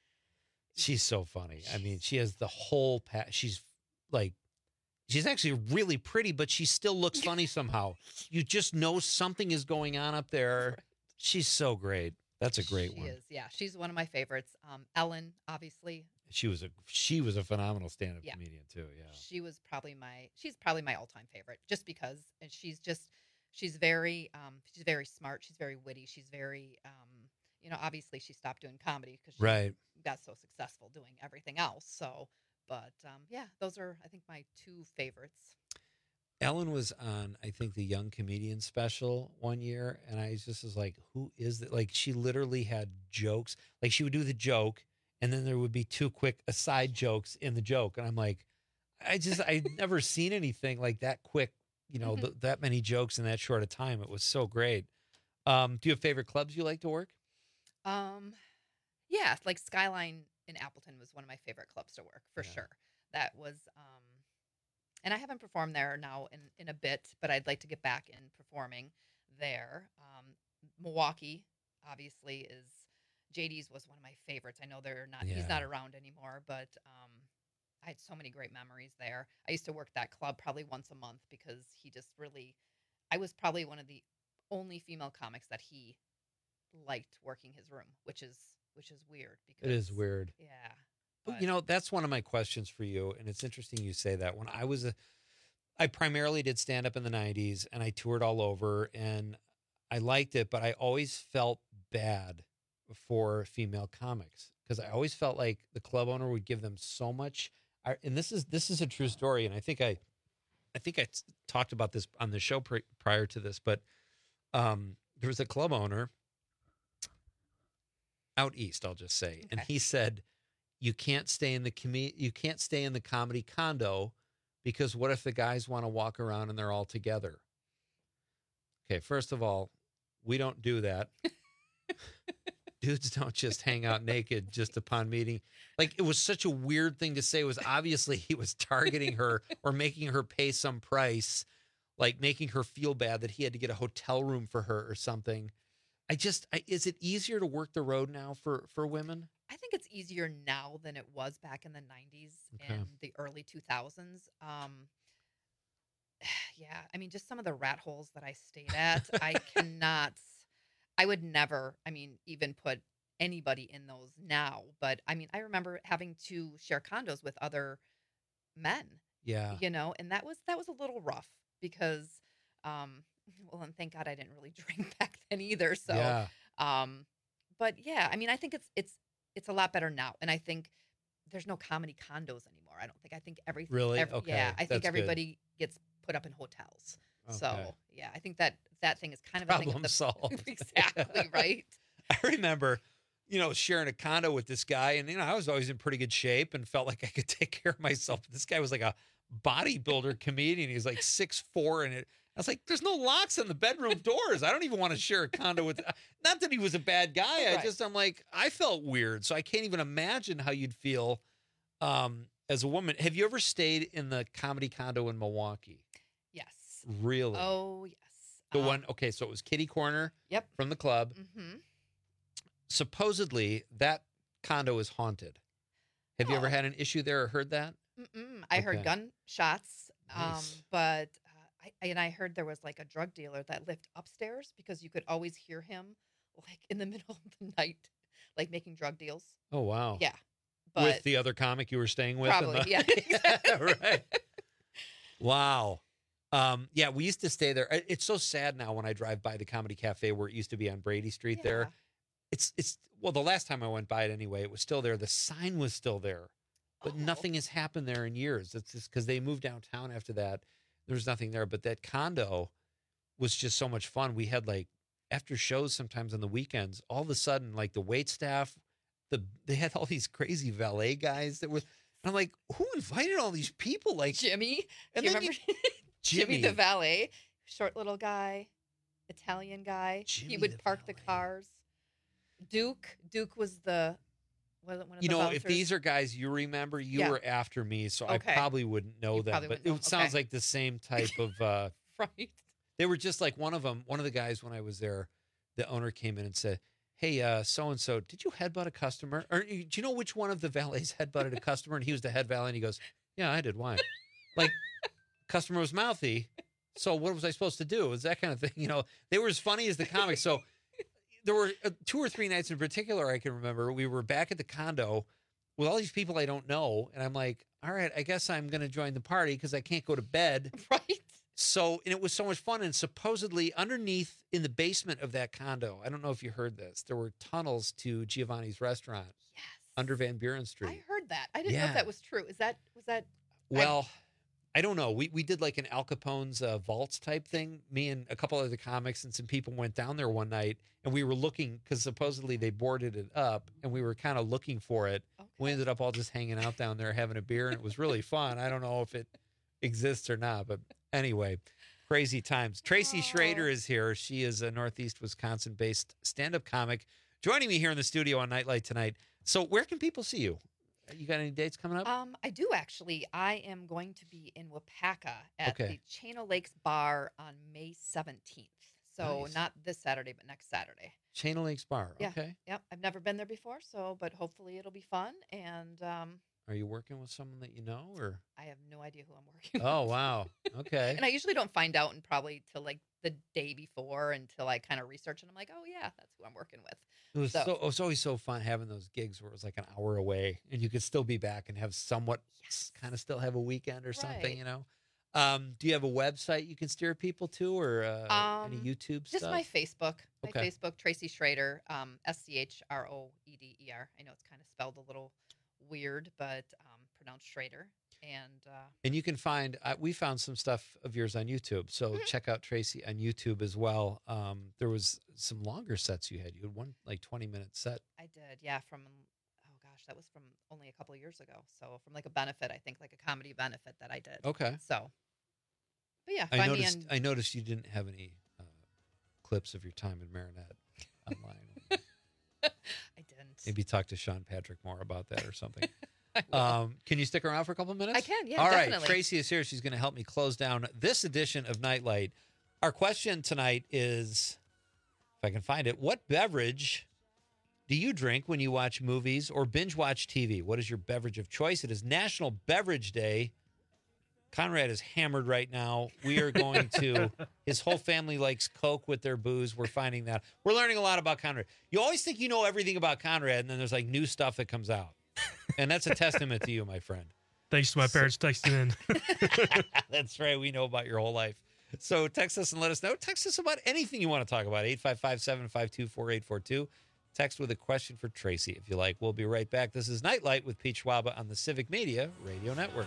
She's so funny. I mean, she has the whole pa- she's like she's actually really pretty, but she still looks funny somehow. You just know something is going on up there. She's so great. That's a great she one. is, yeah. She's one of my favorites. Um, Ellen, obviously, She was a she was a phenomenal stand-up Yeah. comedian too. Yeah. she was probably my she's probably my all-time favorite just because and she's just she's very um she's very smart, she's very witty, she's very um you know, obviously she stopped doing comedy because she Right. got so successful doing everything else. So, but um yeah, those are I think my two favorites. Ellen was on, I think, the Young Comedian special one year, and I just was like, "Who is that?" Like, she literally had jokes. Like, she would do the joke, and then there would be two quick aside jokes in the joke, and I'm like, I just, I'd never seen anything like that quick. You know, Mhm. th- that many jokes in that short a time. It was so great. Um, do you have favorite clubs you like to work? Um, yeah, like Skyline in Appleton was one of my favorite clubs to work for Yeah. sure. That was, um, and I haven't performed there now in, in a bit, but I'd like to get back in performing there. Um, Milwaukee, obviously, is J D's was one of my favorites. I know they're not, he's Yeah. not around anymore, but um, I had so many great memories there. I used to work that club probably once a month because he just really, I was probably one of the only female comics that he liked working his room, which is which is weird because It is weird. Yeah. But, you know, that's one of my questions for you, and it's interesting you say that. When I was a, I primarily did stand up in the nineties, and I toured all over, and I liked it, but I always felt bad for female comics because I always felt like the club owner would give them so much. I, and this is this is a true story, and I think I, I think I t- talked about this on the show pri- prior to this, but um, there was a club owner out east, I'll just say, and he said, you can't stay in the com- you can't stay in the comedy condo because what if the guys want to walk around and they're all together? Okay, first of all, we don't do that. Dudes don't just hang out naked just upon meeting. Like, it was such a weird thing to say. It was obviously he was targeting her or making her pay some price, like making her feel bad that he had to get a hotel room for her or something. I just, I, is it easier to work the road now for, for women? I think it's easier now than it was back in the nineties Okay. and the early two thousands. Um, yeah, I mean, just some of the rat holes that I stayed at, I cannot, I would never, I mean, even put anybody in those now. But I mean, I remember having to share condos with other men, Yeah. you know, and that was, that was a little rough because, um, well, and thank God I didn't really drink back then either. So, Yeah. um, but yeah, I mean, I think it's, it's, it's a lot better now. And I think there's no comedy condos anymore. I don't think. I think everything. Really? every- Okay, Yeah, I think that's good. everybody gets put up in hotels. Okay. So yeah, I think that that thing is kind of a thing of Problem the, solved. exactly right. I remember, you know, sharing a condo with this guy, and you know, I was always in pretty good shape and felt like I could take care of myself. This guy was like a bodybuilder comedian. He's like six foot four, and it. I was like, "There's no locks on the bedroom doors. I don't even want to share a condo with." Not that he was a bad guy. I Right. just, I'm like, I felt weird, so I can't even imagine how you'd feel um, as a woman. Have you ever stayed in the comedy condo in Milwaukee? Yes. Really? Oh yes. The Um, one. Okay, so it was Kitty Corner. Yep. From the club. Mm-hmm. Supposedly that condo is haunted. Have you ever Oh. had an issue there or heard that? Mm-mm. I heard Okay. gunshots, um, Nice. but uh, I, and I heard there was like a drug dealer that lived upstairs because you could always hear him like in the middle of the night, like making drug deals. Oh wow. Yeah, but With the other comic you were staying with? in probably the- yeah. exactly. right. Wow. Um, yeah, we used to stay there. I- It's so sad now when I drive by the Comedy Cafe where it used to be on Brady Street there. Yeah. It's it's well, the last time I went by it anyway, it was still there. The sign was still there. But Oh. nothing has happened there in years. It's just because they moved downtown after that. There was nothing there. But that condo was just so much fun. We had like after shows sometimes on the weekends, all of a sudden, like the wait staff, the they had all these crazy valet guys that were. And I'm like, who invited all these people? Like Jimmy. And Do you then you- remember Jimmy. Jimmy the valet, short little guy, Italian guy. Jimmy he would the park the cars. Duke. Duke was the one of one of You the know, if bouncers. these are guys you remember, you Yeah. were after me, so Okay. I probably wouldn't know You them. probably But wouldn't it know. sounds Okay. like the same type of. Uh, right. They were just like one of them. One of the guys when I was there, the owner came in and said, "Hey, uh, so and so, did you headbutt a customer? Or do you know which one of the valets headbutted a customer?" And he was the head valet, and he goes, "Yeah, I did. Why?" Like, customer was mouthy. So what was I supposed to do? It was that kind of thing. You know, they were as funny as the comics. So there were uh, two or three nights in particular I can remember. We were back at the condo with all these people I don't know, and I'm like, all right, I guess I'm going to join the party because I can't go to bed. Right. So, and it was so much fun. And supposedly underneath in the basement of that condo, I don't know if you heard this, there were tunnels to Giovanni's restaurant. Yes. Under Van Buren Street. I heard that. I didn't know Yeah. if that was true. Is that was that? Well, I don't know. We we did like an Al Capone's uh, vaults type thing. Me and a couple other comics and some people went down there one night, and we were looking because supposedly they boarded it up, and we were kind of looking for it. Okay. We ended up all just hanging out down there having a beer, and it was really fun. I don't know if it exists or not, but anyway, crazy times. Tracy Schrader is here. She is a Northeast Wisconsin-based stand-up comic, joining me here in the studio on Nightlight tonight. So, where can people see you? You got any dates coming up? Um, I do actually. I am going to be in Wapaka at Okay. the Chano Lakes Bar on May seventeenth. So Nice. not this Saturday, but next Saturday. Chain of Lakes Bar. Yeah. Okay. Yep. I've never been there before, so but hopefully it'll be fun. And um, Are you working with someone that you know, or? I have no idea who I'm working Oh with. wow. Okay. And I usually don't find out and probably till like the day before until I kind of research and I'm like, oh yeah, that's who I'm working with. It was So- so, it was always so fun having those gigs where it was like an hour away and you could still be back and have somewhat kind of still have a weekend or something, Right. you know. Um, do you have a website you can steer people to, or uh, any Um, YouTube Just stuff? my Facebook. My Okay. Facebook, Tracy Schrader, um, S C H R O E D E R. I know it's kind of spelled a little weird, but um, pronounced Schrader. And uh, And you can find, uh, we found some stuff of yours on YouTube. So Mm-hmm. check out Tracy on YouTube as well. Um, there was some longer sets you had. You had one like twenty minute set. I did, yeah, from, oh gosh, that was from only a couple of years ago. So from like a benefit, I think like a comedy benefit that I did. Okay. So, but yeah, I find noticed, me on. I noticed you didn't have any uh, clips of your time in Marinette online. I didn't. Maybe talk to Sean Patrick more about that or something. I will. Um, can you stick around for a couple minutes? I can, yeah, All right, definitely. Tracy is here. She's going to help me close down this edition of Nightlight. Our question tonight is, if I can find it, what beverage do you drink when you watch movies or binge watch T V? What is your beverage of choice? It is National Beverage Day. Conrad is hammered right now. We are going to, his whole family likes Coke with their booze. We're finding that. We're learning a lot about Conrad. You always think you know everything about Conrad, and then there's like new stuff that comes out. And that's a testament to you, my friend. Thanks to my parents texting in. That's right. We know about your whole life. So text us and let us know. Text us about anything you want to talk about. eight five five, seven five two, four eight four two. Text with a question for Tracy if you like. We'll be right back. This is Nightlight with Pete Schwaba on the Civic Media Radio Network.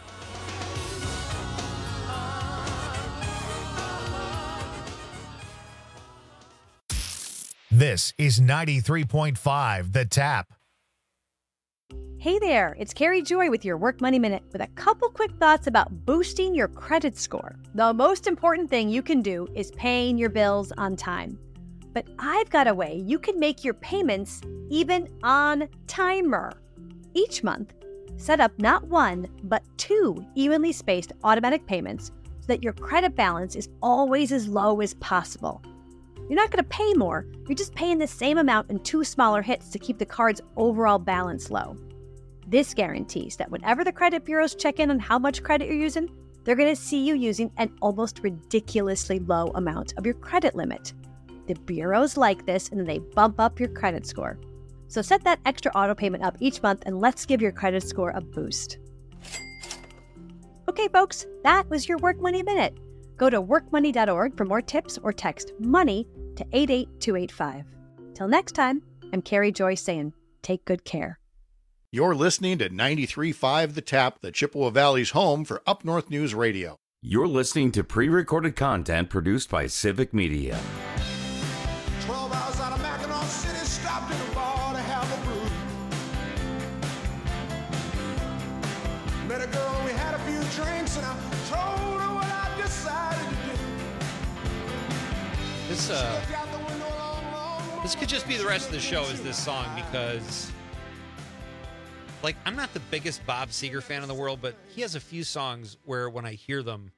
This is ninety-three point five The Tap. Hey there, it's Carrie Joy with your Work Money Minute with a couple quick thoughts about boosting your credit score. The most important thing you can do is paying your bills on time. But I've got a way you can make your payments even on timer. Each month, set up not one, but two evenly spaced automatic payments so that your credit balance is always as low as possible. You're not going to pay more, you're just paying the same amount in two smaller hits to keep the card's overall balance low. This guarantees that whenever the credit bureaus check in on how much credit you're using, they're going to see you using an almost ridiculously low amount of your credit limit. The bureaus like this, and then they bump up your credit score. So set that extra auto payment up each month, and let's give your credit score a boost. Okay, folks, that was your Work Money Minute. Go to work money dot org for more tips or text MONEY to eight eight two eight five. Till next time, I'm Carrie Joy saying, take good care. You're listening to ninety-three point five The Tap, the Chippewa Valley's home for Up North News Radio. You're listening to pre-recorded content produced by Civic Media. twelve hours out of Mackinac City, stopped in a bar to have a brew. Met a girl and we had a few drinks, and I told her what I decided to do. This, uh, this could just be the rest of the show is this song because... Like, I'm not the biggest Bob Seger fan in the world, but he has a few songs where when I hear them,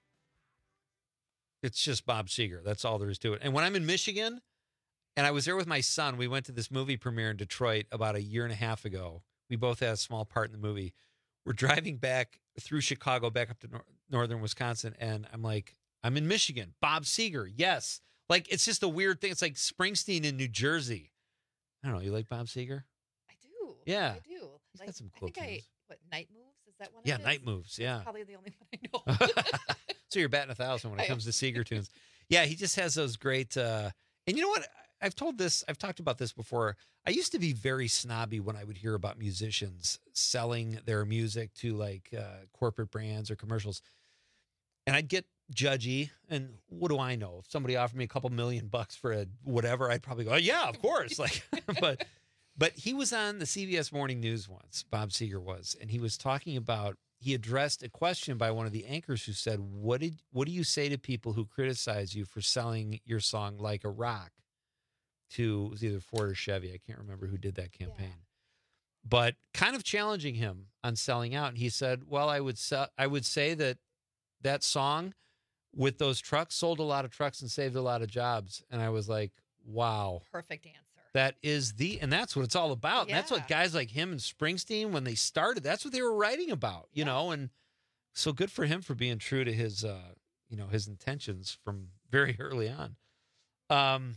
it's just Bob Seger. That's all there is to it. And when I'm in Michigan, and I was there with my son, we went to this movie premiere in Detroit about a year and a half ago. We both had a small part in the movie. We're driving back through Chicago, back up to nor- northern Wisconsin, and I'm like, I'm in Michigan. Bob Seger, yes. Like, it's just a weird thing. It's like Springsteen in New Jersey. I don't know. You like Bob Seger? Yeah. I do. He's Like, got some cool I think tunes. I, what, Night Moves? Is that one? Yeah, of his? Night Moves, yeah. That's probably the only one I know. So you're batting a thousand when it I comes to Seeger tunes. Yeah, he just has those great. Uh, and you know what? I've told this. I've talked about this before. I used to be very snobby when I would hear about musicians selling their music to like uh, corporate brands or commercials, and I'd get judgy. And what do I know? If somebody offered me a couple million bucks for a whatever, I'd probably go, oh, "Yeah, of course." Like, but. But he was on the C B S Morning News once, Bob Seger was, and he was talking about, he addressed a question by one of the anchors who said, what did what do you say to people who criticize you for selling your song Like a Rock to, it was either Ford or Chevy, I can't remember who did that campaign, yeah. But kind of challenging him on selling out. And he said, well, I would sell, I would say that that song with those trucks sold a lot of trucks and saved a lot of jobs. And I was like, wow. Perfect answer. That is the, and that's what it's all about. Yeah. And that's what guys like him and Springsteen, when they started, that's what they were writing about, you yeah. know, and so good for him for being true to his, uh, you know, his intentions from very early on. Um,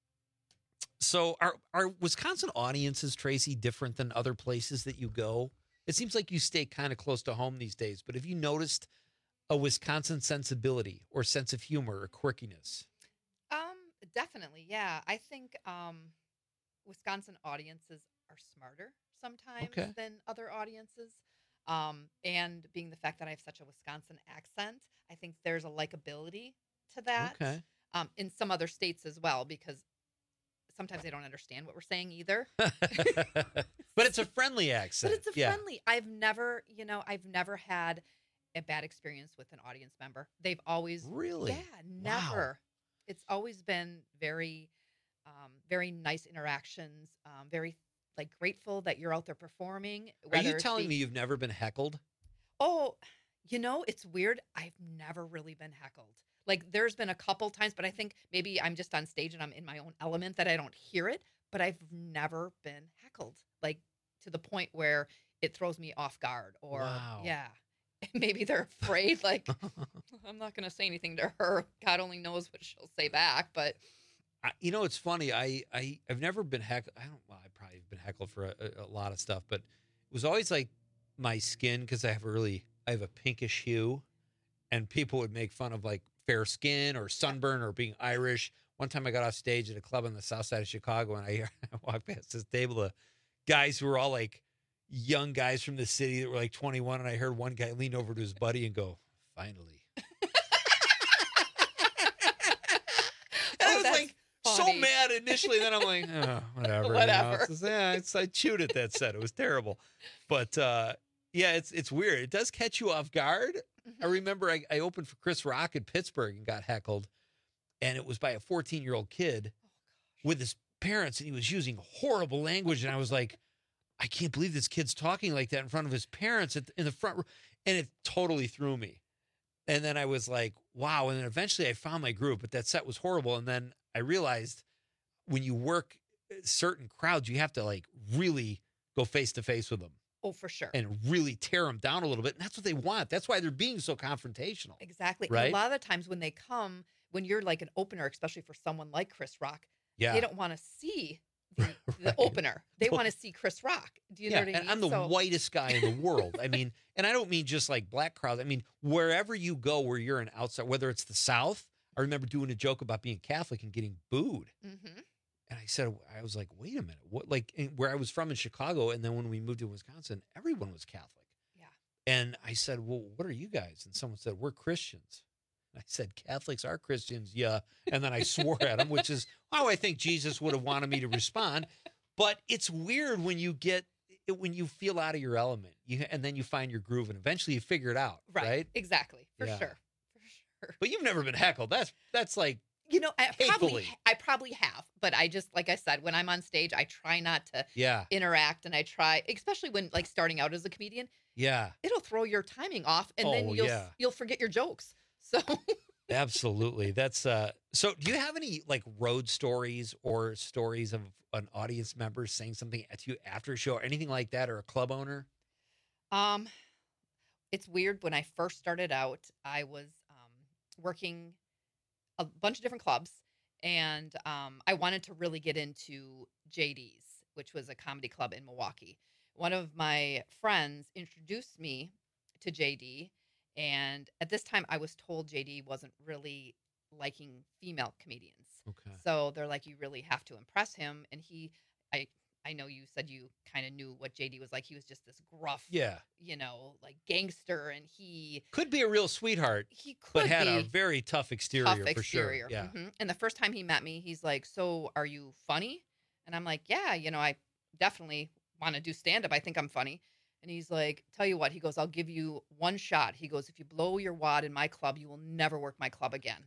so are, are Wisconsin audiences, Tracy, different than other places that you go? It seems like you stay kind of close to home these days, but have you noticed a Wisconsin sensibility or sense of humor or quirkiness? Um, definitely. Yeah. I think, um, Wisconsin audiences are smarter sometimes okay. than other audiences. Um, and being the fact that I have such a Wisconsin accent, I think there's a likability to that. Okay. Um, in some other states as well, because sometimes they don't understand what we're saying either. But it's a friendly accent. But it's a yeah. friendly. I've never, you know, I've never had a bad experience with an audience member. They've always really, yeah, never. Wow. It's always been very. Um, very nice interactions, um, very like grateful that you're out there performing. Are you telling me you've never been heckled? Oh, you know, it's weird. I've never really been heckled. Like there's been a couple times, but I think maybe I'm just on stage and I'm in my own element that I don't hear it, but I've never been heckled like to the point where it throws me off guard or wow. yeah. Maybe they're afraid like I'm not going to say anything to her. God only knows what she'll say back, but I, you know, it's funny. I, I, I've never been heckled. I don't, well, I've probably been heckled for a, a, a lot of stuff, but it was always like my skin, because I have a really, I have a pinkish hue, and people would make fun of like fair skin or sunburn or being Irish One time I got off stage at a club on the south side of Chicago, and I, I walked past this table of guys who were all like young guys from the city that were like twenty-one, and I heard one guy lean over to his buddy and go, "Finally." And I was like funny. so mad initially, then I'm like, oh, whatever. you know, Whatever. it's just, yeah, it's, I chewed at that set. It was terrible. But uh, yeah, it's it's weird. It does catch you off guard. I remember I, I opened for Chris Rock in Pittsburgh and got heckled, and it was by a fourteen-year-old kid with his parents, and he was using horrible language, and I was like, I can't believe this kid's talking like that in front of his parents at, in the front row, and it totally threw me. And then I was like, wow, and then eventually I found my groove, but that set was horrible, and then I realized when you work certain crowds, you have to like really go face-to-face with them. Oh, for sure. And really tear them down a little bit. And that's what they want. That's why they're being so confrontational. Exactly. Right? And a lot of the times when they come, when you're like an opener, especially for someone like Chris Rock, Yeah. they don't want to see the, the opener. They want to see Chris Rock. Do you yeah, know what I and mean? I'm the So- whitest guy in the world. I mean, and I don't mean just like black crowds. I mean, wherever you go where you're an outside, whether it's the South, I remember doing a joke about being Catholic and getting booed. Mm-hmm. And I said, I was like, wait a minute. What, like in- where I was from in Chicago, and then when we moved to Wisconsin, everyone was Catholic. Yeah. And I said, well, what are you guys? And someone said, we're Christians. I said, Catholics are Christians, yeah. And then I swore at them, which is how I think Jesus would have wanted me to respond. But it's weird when you get, when you feel out of your element, you and then you find your groove, and eventually you figure it out, right? Right. Exactly. For Yeah. sure. For sure. But you've never been heckled. That's that's like, You know, I probably, Hatefully. I probably have, but I just, like I said, when I'm on stage, I try not to yeah, interact, and I try, especially when like starting out as a comedian, yeah, it'll throw your timing off, and Oh, then you'll yeah. you'll forget your jokes. So absolutely. That's uh. So, do you have any like road stories or stories of an audience member saying something to you after a show, or anything like that, or a club owner? Um, it's weird. When I first started out, I was um, working a bunch of different clubs, and um, I wanted to really get into J D's, which was a comedy club in Milwaukee. One of my friends introduced me to J D, and at this time, I was told J D wasn't really liking female comedians. Okay. So they're like, you really have to impress him, and he, I. I know you said you kind of knew what J D was like. He was just this gruff, Yeah. you know, like gangster, and he Could be a real sweetheart, he could but had a be very tough exterior, tough for exterior. sure. Yeah. Mhm. And the first time he met me, he's like, "So, are you funny?" And I'm like, "Yeah, you know, I definitely want to do stand up. I think I'm funny." And he's like, "Tell you what," he goes, "I'll give you one shot." He goes, "If you blow your wad in my club, you will never work my club again."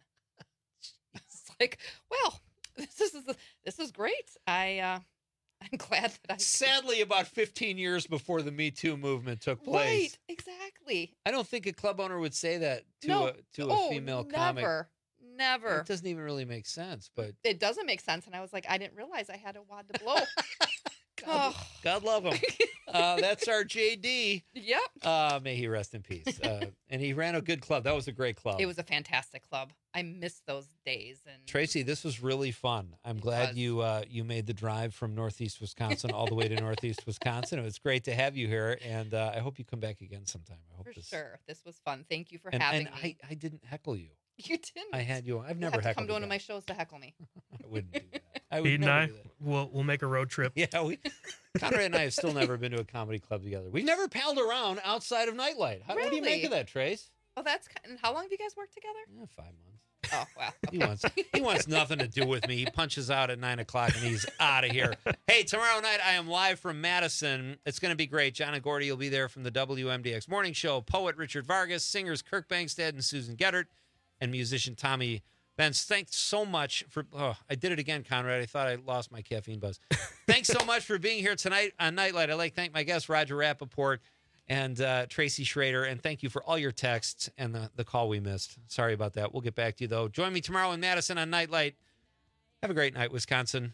It's like, well, this is this is great. I uh I'm glad that I Sadly, about fifteen years before the Me Too movement took place, Right, exactly. I don't think a club owner would say that to No. a to Oh, a female comic. never, never. It doesn't even really make sense, but It doesn't make sense. And I was like, I didn't realize I had a wad to blow. God, Oh. God love him. Uh, that's our J D. Yep. Uh, may he rest in peace. Uh, and he ran a good club. That was a great club. It was a fantastic club. I miss those days. And Tracy, this was really fun. I'm glad was. you uh, you made the drive from Northeast Wisconsin all the way to Northeast Wisconsin. It was great to have you here, and uh, I hope you come back again sometime. I hope for this, sure, this was fun. Thank you for And, having and me. I, I didn't heckle you. You didn't. I had you. I've You'll never have to heckled come to one you of my shows to heckle me. I wouldn't do that. I would Pete and never I, do that. we'll we'll make a road trip. Yeah, we Conrad and I have still never been to a comedy club together. We've never palled around outside of Nightlight. How, What do you make Really? of that, Trace? Oh, that's kind. And how long have you guys worked together? Yeah, five months. Oh, wow. He wants he wants nothing to do with me. He punches out at nine o'clock and he's out of here. Hey, tomorrow night I am live from Madison. It's going to be great. John and Gordy will be there from the W M D X Morning Show. Poet Richard Vargas, singers Kirk Bangstead and Susan Gettert, and musician Tommy Benz. Thanks so much for. Oh, I did it again, Conrad. I thought I lost my caffeine buzz. Thanks so much for being here tonight on Nightlight. I'd like to thank my guest Roger Rappaport and uh, Tracy Schrader, and thank you for all your texts and the, the call we missed. Sorry about that. We'll get back to you, though. Join me tomorrow in Madison on Nightlight. Have a great night, Wisconsin.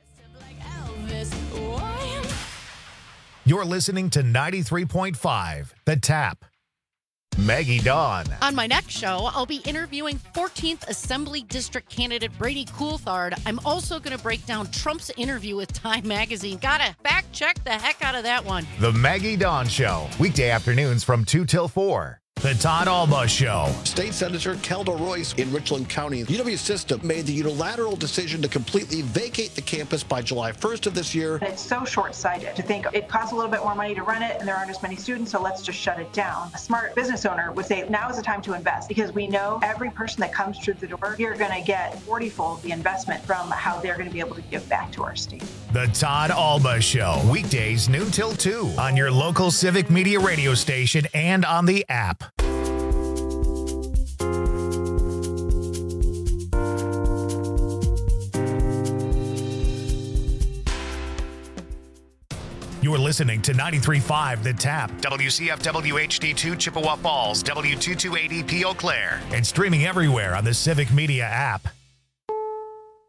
You're listening to ninety-three point five, The Tap. Maggie Dawn. On my next show, I'll be interviewing fourteenth Assembly District candidate Brady Coulthard. I'm also going to break down Trump's interview with Time Magazine. Gotta fact check the heck out of that one. The Maggie Dawn Show, weekday afternoons from two till four. The Todd Alba Show. State Senator Kelda Royce in Richland County. U W System made the unilateral decision to completely vacate the campus by July first of this year. It's so short-sighted to think it costs a little bit more money to run it and there aren't as many students, so let's just shut it down. A smart business owner would say now is the time to invest because we know every person that comes through the door, you're going to get forty-fold the investment from how they're going to be able to give back to our state. The Todd Alba Show. Weekdays noon till two on your local Civic Media radio station and on the app. You're listening to ninety-three point five The Tap, W C F W H D two Chippewa Falls, W two two eighty P Eau Claire, and streaming everywhere on the Civic Media app.